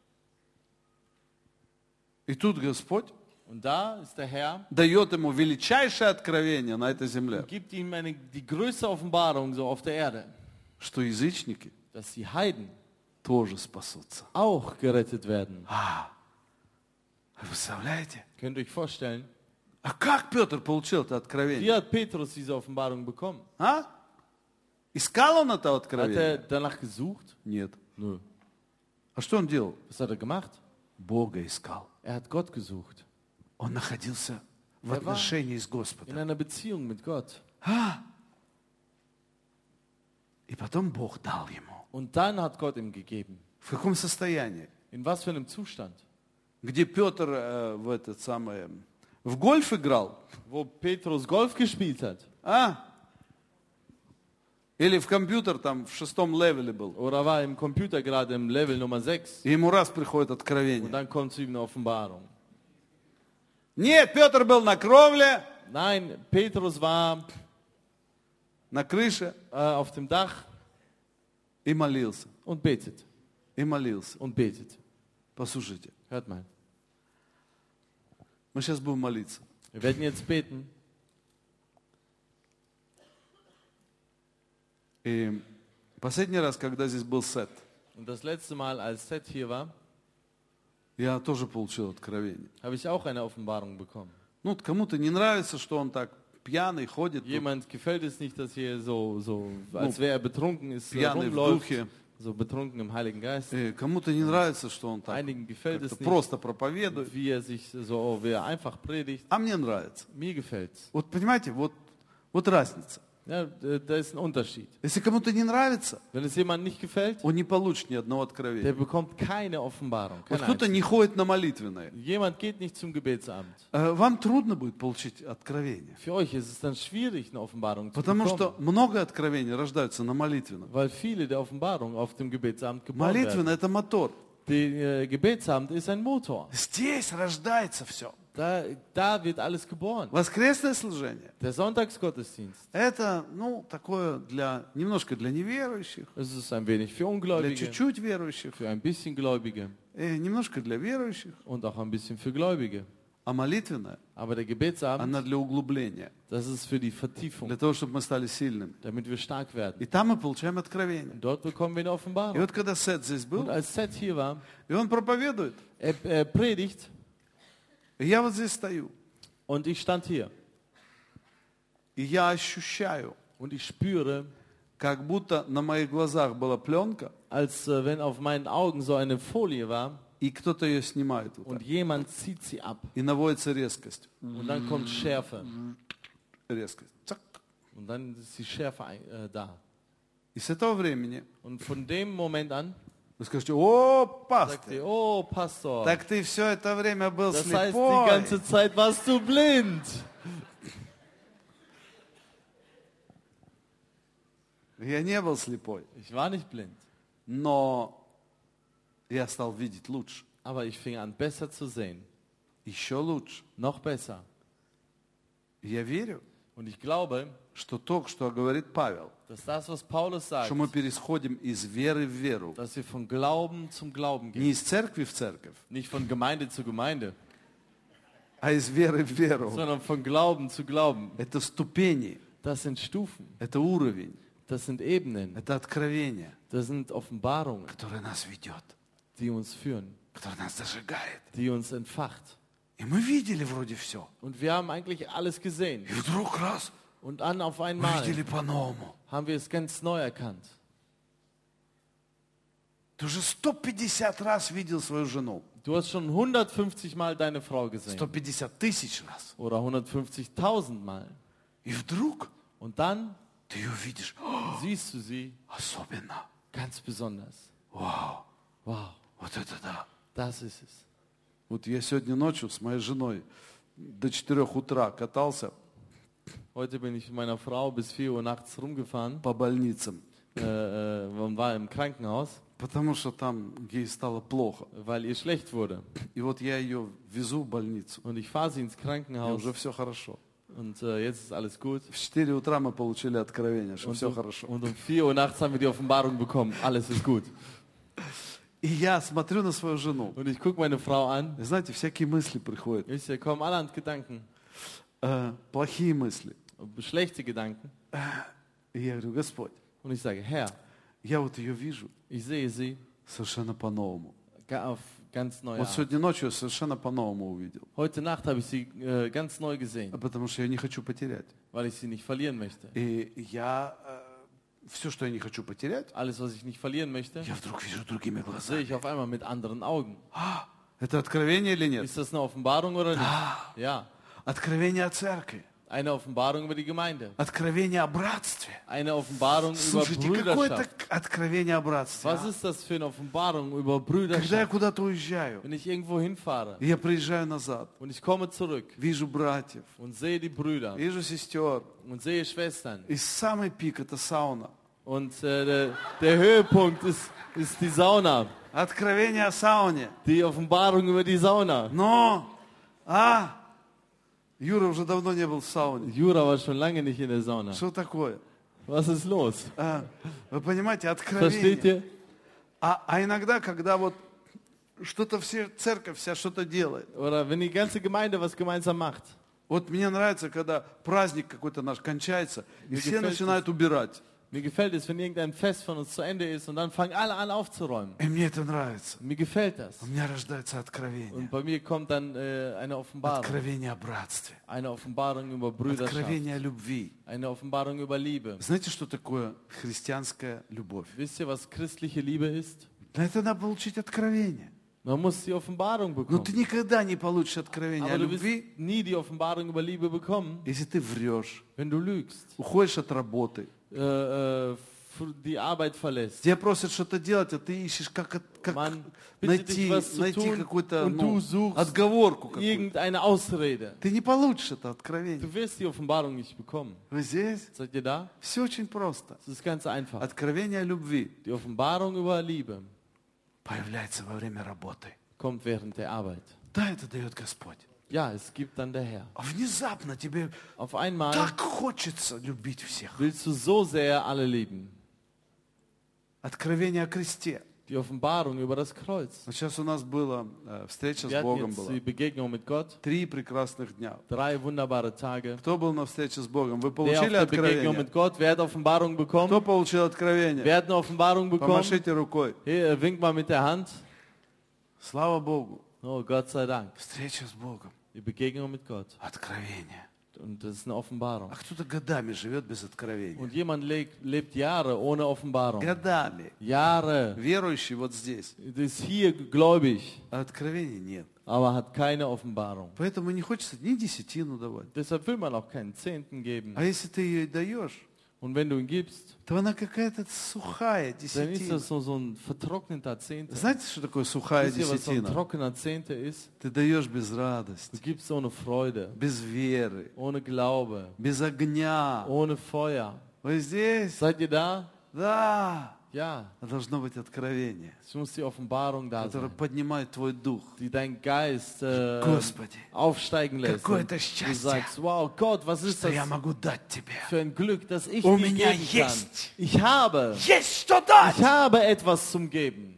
И тут Господь Und da ist der Herr дает ему величайшее откровение на этой земле, und gibt ihm eine, die größte Offenbarung so auf der Erde, что язычники dass die Heiden тоже спасутся. auch gerettet werden. Вы представляете? Könnt ihr euch vorstellen? А как Петр получил это Wie откровение? hat Petrus diese Offenbarung bekommen? А? Искал он это Hat er откровение? danach gesucht? Нет. Nö. А что он делал? Was hat er gemacht? Бога искал. Er hat Gott gesucht. Он находился в Er war отношении с in Господом. einer Beziehung mit Gott. И потом Бог дал ему. Und dann hat Gott ihm gegeben. В каком состоянии? In was für einem Zustand? Где Петр э, в этот самый, в гольф играл? Wo Petrus Golf gespielt hat. А? Или в компьютер там в шестом левеле был? Oder war im Computer gerade im Level Nummer sechs. И ему раз приходит Und откровение. dann kommt zu ihm eine Offenbarung. Нет, Петр был на кровле, Nein, Petrus war на крыше äh, auf dem Dach и молился. und betet. И молился. Und betet. Послушайте, Hört mal. мы сейчас будем молиться. Wir werden jetzt beten. И последний раз, когда здесь был Сет, Und das letzte Mal, als Seth hier war, я тоже получил откровение. habe ich auch eine Offenbarung bekommen. Ну, вот кому-то не нравится, что он так пьяный ходит, тут, Jemand gefällt es nicht, dass hier so, so als wäre er betrunken ist, äh, пьяный в rumläuft, духе. so betrunken im Heiligen Geist. И кому-то не нравится, что он так Einigen gefällt как-то es nicht, просто проповедует. wie er sich so, wie er einfach predigt. А мне нравится. Mir gefällt's. Вот понимаете, вот, вот разница. Ja, äh, da ist ein Unterschied. Если кому-то не нравится, Wenn es jemandem nicht gefällt, он не получит ни одного der откровения. bekommt keine Offenbarung. Вот Keine кто-то einzige. не ходит на молитвенное. Jemand geht nicht zum Gebetsamt. Э, Вам трудно будет получить откровение. Für euch ist es dann schwierig, eine Offenbarung zu Потому bekommen. что много откровений рождаются на молитвенном. Weil viele der Offenbarung auf dem Gebetsamt geboren werden. Молитвенное – это мотор. Der äh, Gebetsamt ist ein Motor. Здесь рождается все. Da, da wird alles geboren. Воскресное служение Der Sonntagsgottesdienst, – это, ну, такое для, немножко для неверующих, es ist ein wenig für для Ungläubige, чуть-чуть верующих, für ein bisschen Gläubige и немножко для верующих. und auch ein bisschen für Gläubige. А молитвенное, Aber der Gebetsamt, она для углубления, das ist für die Vertiefung, для того, чтобы мы стали сильными. damit wir stark werden. И там мы получаем откровение. Und dort bekommen wir eine И Offenbarung. вот когда Сет здесь Und был, als Seth hier war, и он проповедует, er, er predigt и я вот здесь стою, und ich stand hier и я ощущаю, und ich spüre, как будто на моих глазах была пленка, als äh, wenn auf meinen Augen so eine Folie war и кто-то ее снимает. Вот und так. jemand zieht sie ab. И наводится резкость. Und dann kommt Schärfe. Резкость. Цак. Und dann ist die Schärfe ein- äh, da. И с этого времени Und von dem Moment an вы скажете: о, sagt пастор, ihr, oh Pastor, так ты все это время был das heißt, die слепой. ganze Zeit warst du blind. Я не был слепой, Ich war nicht blind, но я стал видеть лучше. aber ich fing an, besser zu sehen. Еще лучше. Noch besser. И я верю, Und ich glaube, что то, что говорит Павел, dass das, was Paulus sagt, что мы переходим из веры в веру, dass wir von Glauben zum Glauben gehen. не из церкви в церковь, Nicht von Gemeinde zu Gemeinde, а из веры в веру. sondern von Glauben zu Glauben. Это ступени, Das sind Stufen, это уровень, das sind Ebenen, это откровение, das sind Offenbarungen, которое нас ведет, die uns führen, которое нас зажигает. die uns entfacht. И мы видели вроде все. Und wir haben eigentlich alles gesehen. И вдруг раз Und dann auf мы einmal видели по-новому. haben wir es ganz neu erkannt. Ты уже сто пятьдесят раз видел свою жену. Du hast schon hundertfünfzig Mal deine Frau gesehen. сто пятьдесят тысяч раз. Oder hundertfünfzigtausend Mal. И вдруг Und dann ты ее видишь. О, siehst du sie особенно. ganz besonders. Вау. Wow, Вот это да. das ist es. Вот я сегодня ночью с моей женой до четырех утра катался Heute bin ich mit meiner Frau bis vier Uhr nachts rumgefahren по больницам, äh, äh, und war im Krankenhaus, потому что там ей стало плохо. weil ihr schlecht wurde. И вот я ее везу в больницу. Und ich fahre sie ins И Krankenhaus уже все хорошо. und äh, jetzt ist alles gut. В четыре утра мы получили откровение, что Und все um, хорошо. und um vier Uhr nachts haben wir die Offenbarung bekommen. Alles ist gut. И я смотрю на свою жену. Und ich gucke meine Frau an. И знаете, всякие мысли приходят. Ich sehe, kommen allerhand Gedanken, Э, плохие мысли. schlechte Gedanken. И я говорю, Господь, Und ich sage, Herr, я вот ее вижу ich sehe sie совершенно по-новому. ga- auf ganz neue Вот Art. сегодня ночью я совершенно по-новому увидел. Heute Nacht habe ich sie äh, ganz neu gesehen, Потому что я не хочу потерять. weil ich sie nicht verlieren möchte. И я все, что я не хочу потерять, Alles, was ich nicht verlieren möchte, я вдруг вижу другими sehe глазами. ich auf einmal mit anderen Augen. А, это откровение или нет? Ist das eine Offenbarung oder nicht? Ja, Откровение о церкви. eine Offenbarung über die Gemeinde. Откровение о братстве. Eine Offenbarung über Слушайте, какое-то Brüderschaft. откровение о братстве. Was а? ist das für eine Offenbarung über Когда я Brüderschaft? куда-то уезжаю, Wenn ich irgendwo hinfahre и я приезжаю назад, und ich komme zurück вижу братьев, und sehe die Brüder вижу сестер. und sehe Schwestern И самый пик — это сауна. und äh, der, der Höhepunkt ist, ist die Sauna, Откровение о сауне. die Offenbarung über die Sauna. Но, а, Юра уже давно не был в сауне. Jura war schon lange nicht in der Sauna. Что такое? Was ist los? А, вы понимаете, Versteht откровение. ihr? А, а иногда, когда вот что-то все, церковь вся что-то делает. Oder wenn die ganze Gemeinde was gemeinsam macht. Вот мне нравится, когда праздник какой-то наш кончается, и Мне все gefällt начинают убирать. Mir gefällt es, wenn irgendein Fest von uns zu Ende ist und dann fangen alle an aufzuräumen. И мне это нравится. Mir gefällt das. У меня рождается откровение. Und bei mir kommt dann äh, eine Offenbarung. Откровение о братстве. Eine Offenbarung über Brüderschaft. Откровение о любви. Eine Offenbarung über Liebe. Знаете, что такое христианская любовь? Wisst ihr, was christliche Liebe ist? Для этого надо получить откровение. Man muss die Offenbarung Но bekommen. ты никогда не получишь откровение о Aber du wirst любви, nie die Offenbarung über Liebe bekommen, если ты врешь, wenn du lügst, уходишь от работы. äh, äh, die Arbeit verlässt. Тебя просят что-то делать, а ты ищешь, как, от- как Man bittet найти, dich, was zu найти tun, какую-то und ну, du suchst отговорку какую-то. irgendeine Ausrede. Ты не получишь это Du откровение. wirst die Offenbarung nicht bekommen. Вы здесь? Seid ihr da? Все очень просто. Es ist ganz einfach. Откровение о любви Die Offenbarung über Liebe появляется во время работы. kommt während der Arbeit. Да, это дает Господь. Ja, es gibt dann der Herr. А внезапно тебе Auf einmal так хочется любить всех. willst du so sehr alle lieben. Откровение о кресте. Die Offenbarung über das Kreuz. Вот сейчас у нас была э, встреча Wir с hatten Богом. jetzt Была. die Begegnung mit Gott. Три прекрасных дня. Drei wunderbare Tage. Кто был на встрече с Богом? Вы Wer auf получили der Begegnung откровение? mit Gott, wer hat Offenbarung bekommen? Кто получил откровение? Wer hat eine Offenbarung bekommen? Помашите рукой. Hier, wink mal mit der Hand. Слава Богу. Oh, Gott sei Dank. Встреча с Богом. Die Begegnung mit Gott. Откровение. Und das ist eine Offenbarung. А кто-то годами живет без откровения. Und jemand lebt, lebt Jahre ohne Offenbarung. Годами. Jahre. Верующий вот здесь. Das ist hier gläubig, А откровения нет. aber hat keine Offenbarung. Поэтому не хочется ни десятину давать. Deshalb will man auch keinen Zehnten geben. А если ты ее и даешь, Und wenn du ihn gibst, то она какая-то сухая dann ist десятина. das so, so ein vertrockneter Zehnter. Знаете, что такое сухая Wisst ihr, was so ein десятина? trockener Zehnter ist? Ты даешь без Du радости, gibst ohne Freude, без веры, ohne Glaube, без огня. ohne Feuer. Вы здесь? Seid ihr da? Да. Ja, Должно быть откровение, es muss die Offenbarung da которое sein, поднимает твой дух. die deinen Geist äh, Господи, aufsteigen lässt. какое Und это du счастье, sagst, wow, Gott, was ist что das я могу дать тебе. für ein Glück, dass ich У dir меня geben kann. есть. Ich habe, Есть что дать! ich habe etwas zum Geben.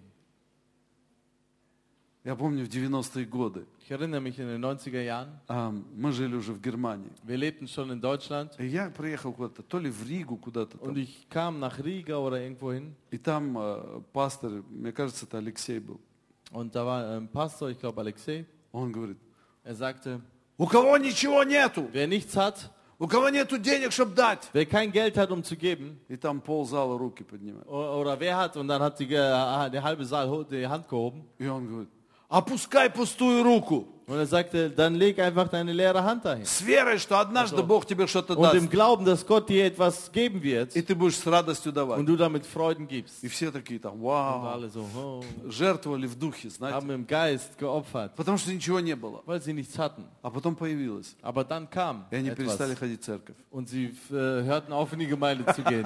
Я помню, в девяностые годы Ich erinnere mich in den neunziger Jahren, а, мы жили уже в Германии. wir lebten schon in Deutschland И я приехал куда-то, то ли в Ригу куда-то und там. ich kam nach Riga oder irgendwo hin И там а, пастор, мне кажется, это Алексей был. und da war ein Pastor, ich glaube Alexei, Он говорит, er sagte, у кого ничего нету, wer nichts hat, У кого нету денег, чтобы дать? Wer kein Geld hat, um zu geben, И там ползала руки поднимает. o- oder wer hat, und dann hat die, äh, der halbe Saal ho- die Hand gehoben. И он говорит, опускай пустую руку. Und er sagte, dann leg einfach deine leere Hand dahin. С верой, что однажды Бог тебе что-то Und im даст. Glauben, dass Gott dir etwas geben wird И ты будешь с радостью давать. und du damit Freuden gibst. И все такие там, Und вау, alle so, oh, жертвовали в духе, знаете. haben im Geist geopfert, Потому что ничего не было. weil sie nichts hatten. А потом появилось. Aber dann kam И они перестали etwas ходить в церковь. und sie äh, hörten auf, in die Gemeinde zu gehen.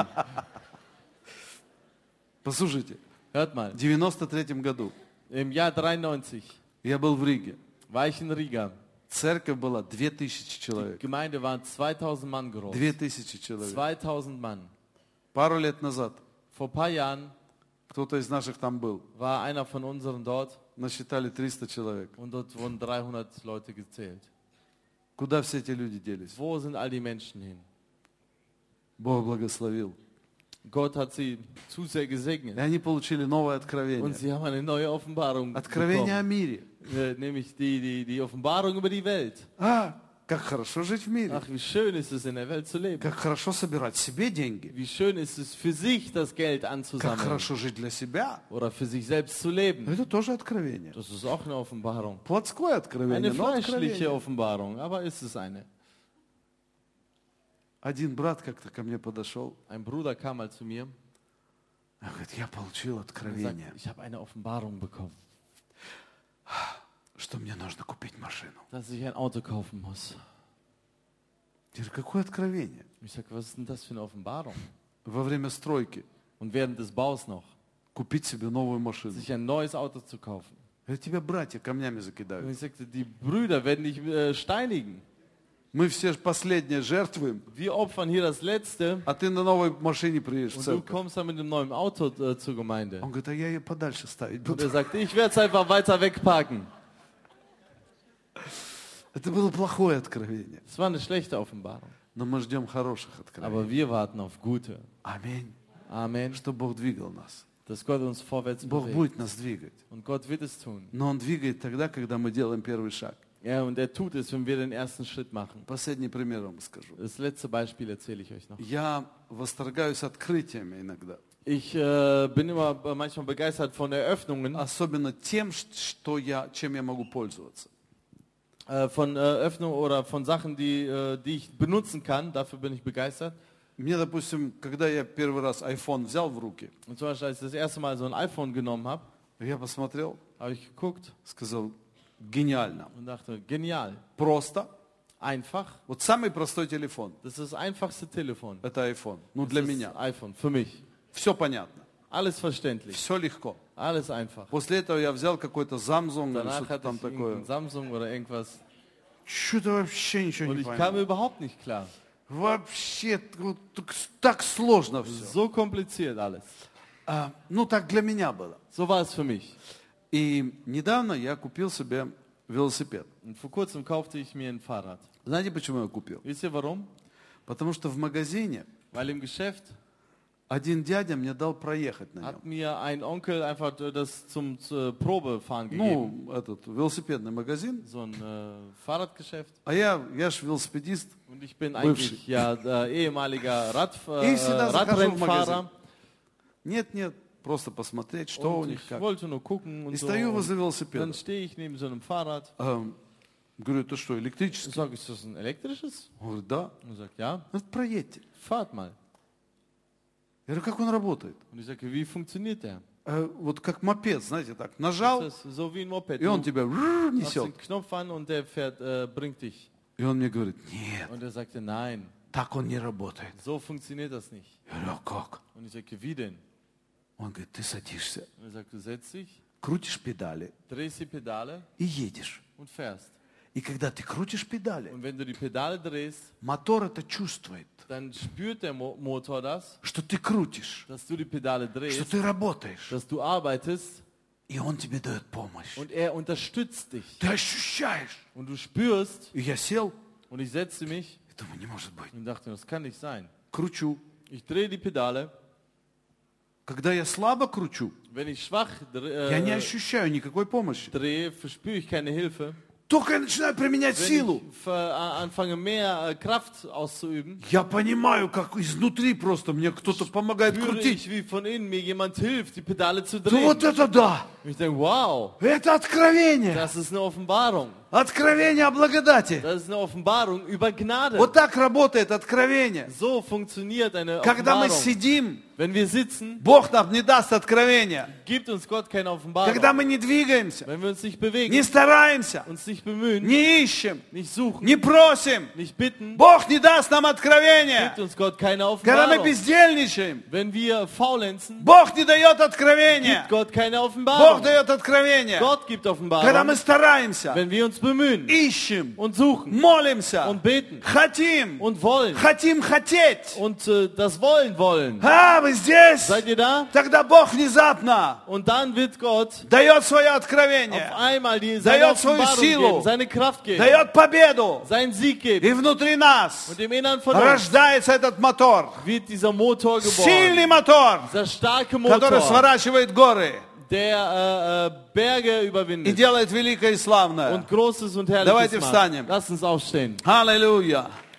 Послушайте, Hört mal, в девяносто третьем году im Jahr dreiundneunzig я был в Риге. war ich in Riga. Церковь была две тысячи Die человек. Gemeinde waren zweitausend Mann groß. Две тысячи человек. zweitausend Mann. Пару лет назад Vor ein paar Jahren кто-то из наших там был. war einer von unseren dort Насчитали триста человек. und dort wurden dreihundert Leute gezählt. Куда все эти люди делись? Wo sind all die Menschen hin? Бог благословил. Gott hat sie zu sehr И gesegnet. они получили новое Und откровение. sie haben eine neue Offenbarung Откровение о bekommen. мире. Äh, nämlich die, die, die Offenbarung über die Welt. А, как хорошо жить в мире. Ach, wie schön ist es, in der Welt zu leben. Как хорошо собирать себе деньги. Wie schön ist es, für sich das Geld Как anzusammeln. хорошо жить для себя. Oder für sich selbst zu leben. Это тоже откровение. Das ist auch eine Offenbarung. Плотское откровение, Eine но fleischliche откровение. Offenbarung, aber ist es eine. Один брат как-то ко мне подошел. Ein Bruder kam mal zu mir Он говорит, я получил und sagte, откровение, ich habe eine Offenbarung bekommen, что мне нужно купить машину. dass ich ein Auto kaufen muss. Я говорю, какое откровение? Ich sage, was ist denn das für eine Offenbarung? Во время стройки Und während des Baus noch, купить себе новую машину. sich ein neues Auto zu kaufen. Я говорю, тебя братья камнями Und закидают. ich sagte, die Brüder werden dich äh, steinigen. Мы все ж последнее жертвуем, Wir opfern hier das Letzte а ты на новой машине приедешь в und du церковь. kommst dann mit einem neuen Auto äh, zur Gemeinde. Он говорит, а я ее подальше ставить Und буду. er sagte, ich werde es einfach weiter wegparken. Это было плохое откровение. Es war eine schlechte Offenbarung. Но мы ждем хороших откровений. Aber wir warten auf gute. Аминь. Amen. Что Бог двигал нас. Dass Gott uns vorwärts Бог bewegt. будет нас двигать. Und Gott wird es tun. Но Он двигает тогда, когда мы делаем первый шаг. Ja, und er tut es, wenn wir den ersten Schritt machen. Последний пример вам скажу. Das letzte Beispiel erzähle ich euch noch. Я восторгаюсь открытиями иногда. Ich äh, bin immer äh, manchmal begeistert von Eröffnungen, Особенно тем, что я, чем я могу пользоваться. äh, von Eröffnungen oder von Sachen, die, äh, die ich benutzen kann. Dafür bin ich begeistert. Мне, допустим, когда я первый раз iPhone взял в руки, Und zum Beispiel, als ich das erste Mal so ein iPhone genommen habe, я посмотрел, habe ich geguckt сказал, гениально. und dachte, genial, Просто. einfach. Вот самый простой телефон. Das ist das einfachste Telefon. Это iPhone. Ну, Das для ist меня. iPhone, für mich. Все понятно. Alles verständlich, Все легко. alles einfach. После этого я взял какой-то Samsung или Danach что-то hatte там ich irgendein такое. Samsung oder irgendwas Что-то вообще ничего und не ich kam понял. überhaupt nicht klar. Вообще вот так, так сложно все. So kompliziert alles. А, ну, так для меня было. So war es für mich. И недавно я купил себе велосипед. Und vor kurzem kaufte ich mir ein Fahrrad. Знаете, почему я купил? Wisst ihr warum? Потому что в магазине Weil im Geschäft один дядя мне дал проехать на нем. hat mir ein Onkel einfach das zum, zum Probefahren gegeben. Ну, этот велосипедный магазин. So ein äh, Fahrradgeschäft. А я, я ж велосипедист. Und ich bin Бывший. eigentlich ja äh, ehemaliger Rad, И äh, всегда захожу в магазин. Radrennfahrer. Нет, нет, просто посмотреть, что у Und них ich как. wollte nur gucken И und so. стою Und возле велосипеда. dann stehe ich neben so einem Fahrrad. Эм, Говорю, это что, Ich электрический? sage, ist das ein elektrisches? Он говорит, да. Und er sagt, ja, Ну, проедьте. fahrt mal. Я говорю, как он работает? Und ich sage, wie funktioniert der? Э, вот как мопед, знаете, так, нажал, Das ist so wie ein Moped. и он Du тебя machst несет. den Knopf an und der fährt, äh, bringt dich. И он мне говорит, нет, Und er sagte, nein, так он не работает. so funktioniert das nicht. Я говорю, а как? Und ich sagte, wie denn? Он говорит, ты садишься, Und er sagt, du setzt dich, крутишь педали drehst die Pedale и едешь. und fährst. И когда ты крутишь педали, Und wenn du die Pedale drehst, мотор это чувствует, dann spürt der Mo Motor das, что ты крутишь, dass du die Pedale что drehst, ты работаешь, dass du arbeitest и он тебе дает помощь. und er unterstützt dich. Ты ощущаешь. Und du spürst, И я сел und ich setzte mich и думаю, не может быть. und dachte, das kann nicht sein. Кручу. Ich drehe die Pedale, Когда я слабо кручу, wenn ich schwach я не dre äh, ощущаю никакой помощи. drehe, verspüre ich keine Hilfe. только я начинаю применять wenn силу, ich ver- äh, anfange, mehr äh, Kraft auszuüben, я понимаю, как изнутри просто мне кто-то помогает spüre крутить. ich, wie von innen mir jemand hilft, die Pedale zu Ну drehen. вот это да! Und ich denke, wow, Это откровение. das ist eine Offenbarung. Откровение о благодати. Das ist eine Offenbarung über Gnade. Вот так работает откровение. So funktioniert eine Когда мы Offenbarung. сидим, Wenn wir sitzen, Бог нам не даст откровения. gibt uns Gott keine Offenbarung. Когда мы не двигаемся, Wenn wir uns nicht bewegen, не стараемся, uns nicht bemühen, не ищем, nicht suchen, не просим, nicht bitten, Бог не даст нам откровения. gibt uns Gott keine Когда мы Offenbarung. бездельничаем, Wenn wir faulenzen, Бог не дает откровения. gibt Gott keine Бог Offenbarung. дает откровения. Gott gibt Когда Offenbarung, мы стараемся, wenn wir uns bemühen ищем, und suchen молимся, und beten хотим, und wollen хотим хотеть. und äh, das Wollen wollen. А, вы здесь? Seid ihr da? Тогда Бог внезапно Und dann wird Gott дает свое auf откровение, einmal die, seine Дает свою Offenbarung силу. geben, seine Kraft geben, дает победу. seinen Sieg И geben. внутри нас Und im Innern von uns рождается этот мотор. wird dieser Motor Сильный geboren. мотор, Dieser starke который Motor, сворачивает горы der äh, äh, Berge и überwindet делает великое и славное. und Großes und Давайте Herrliches встанем. macht. Lass uns aufstehen. Аллилуйя.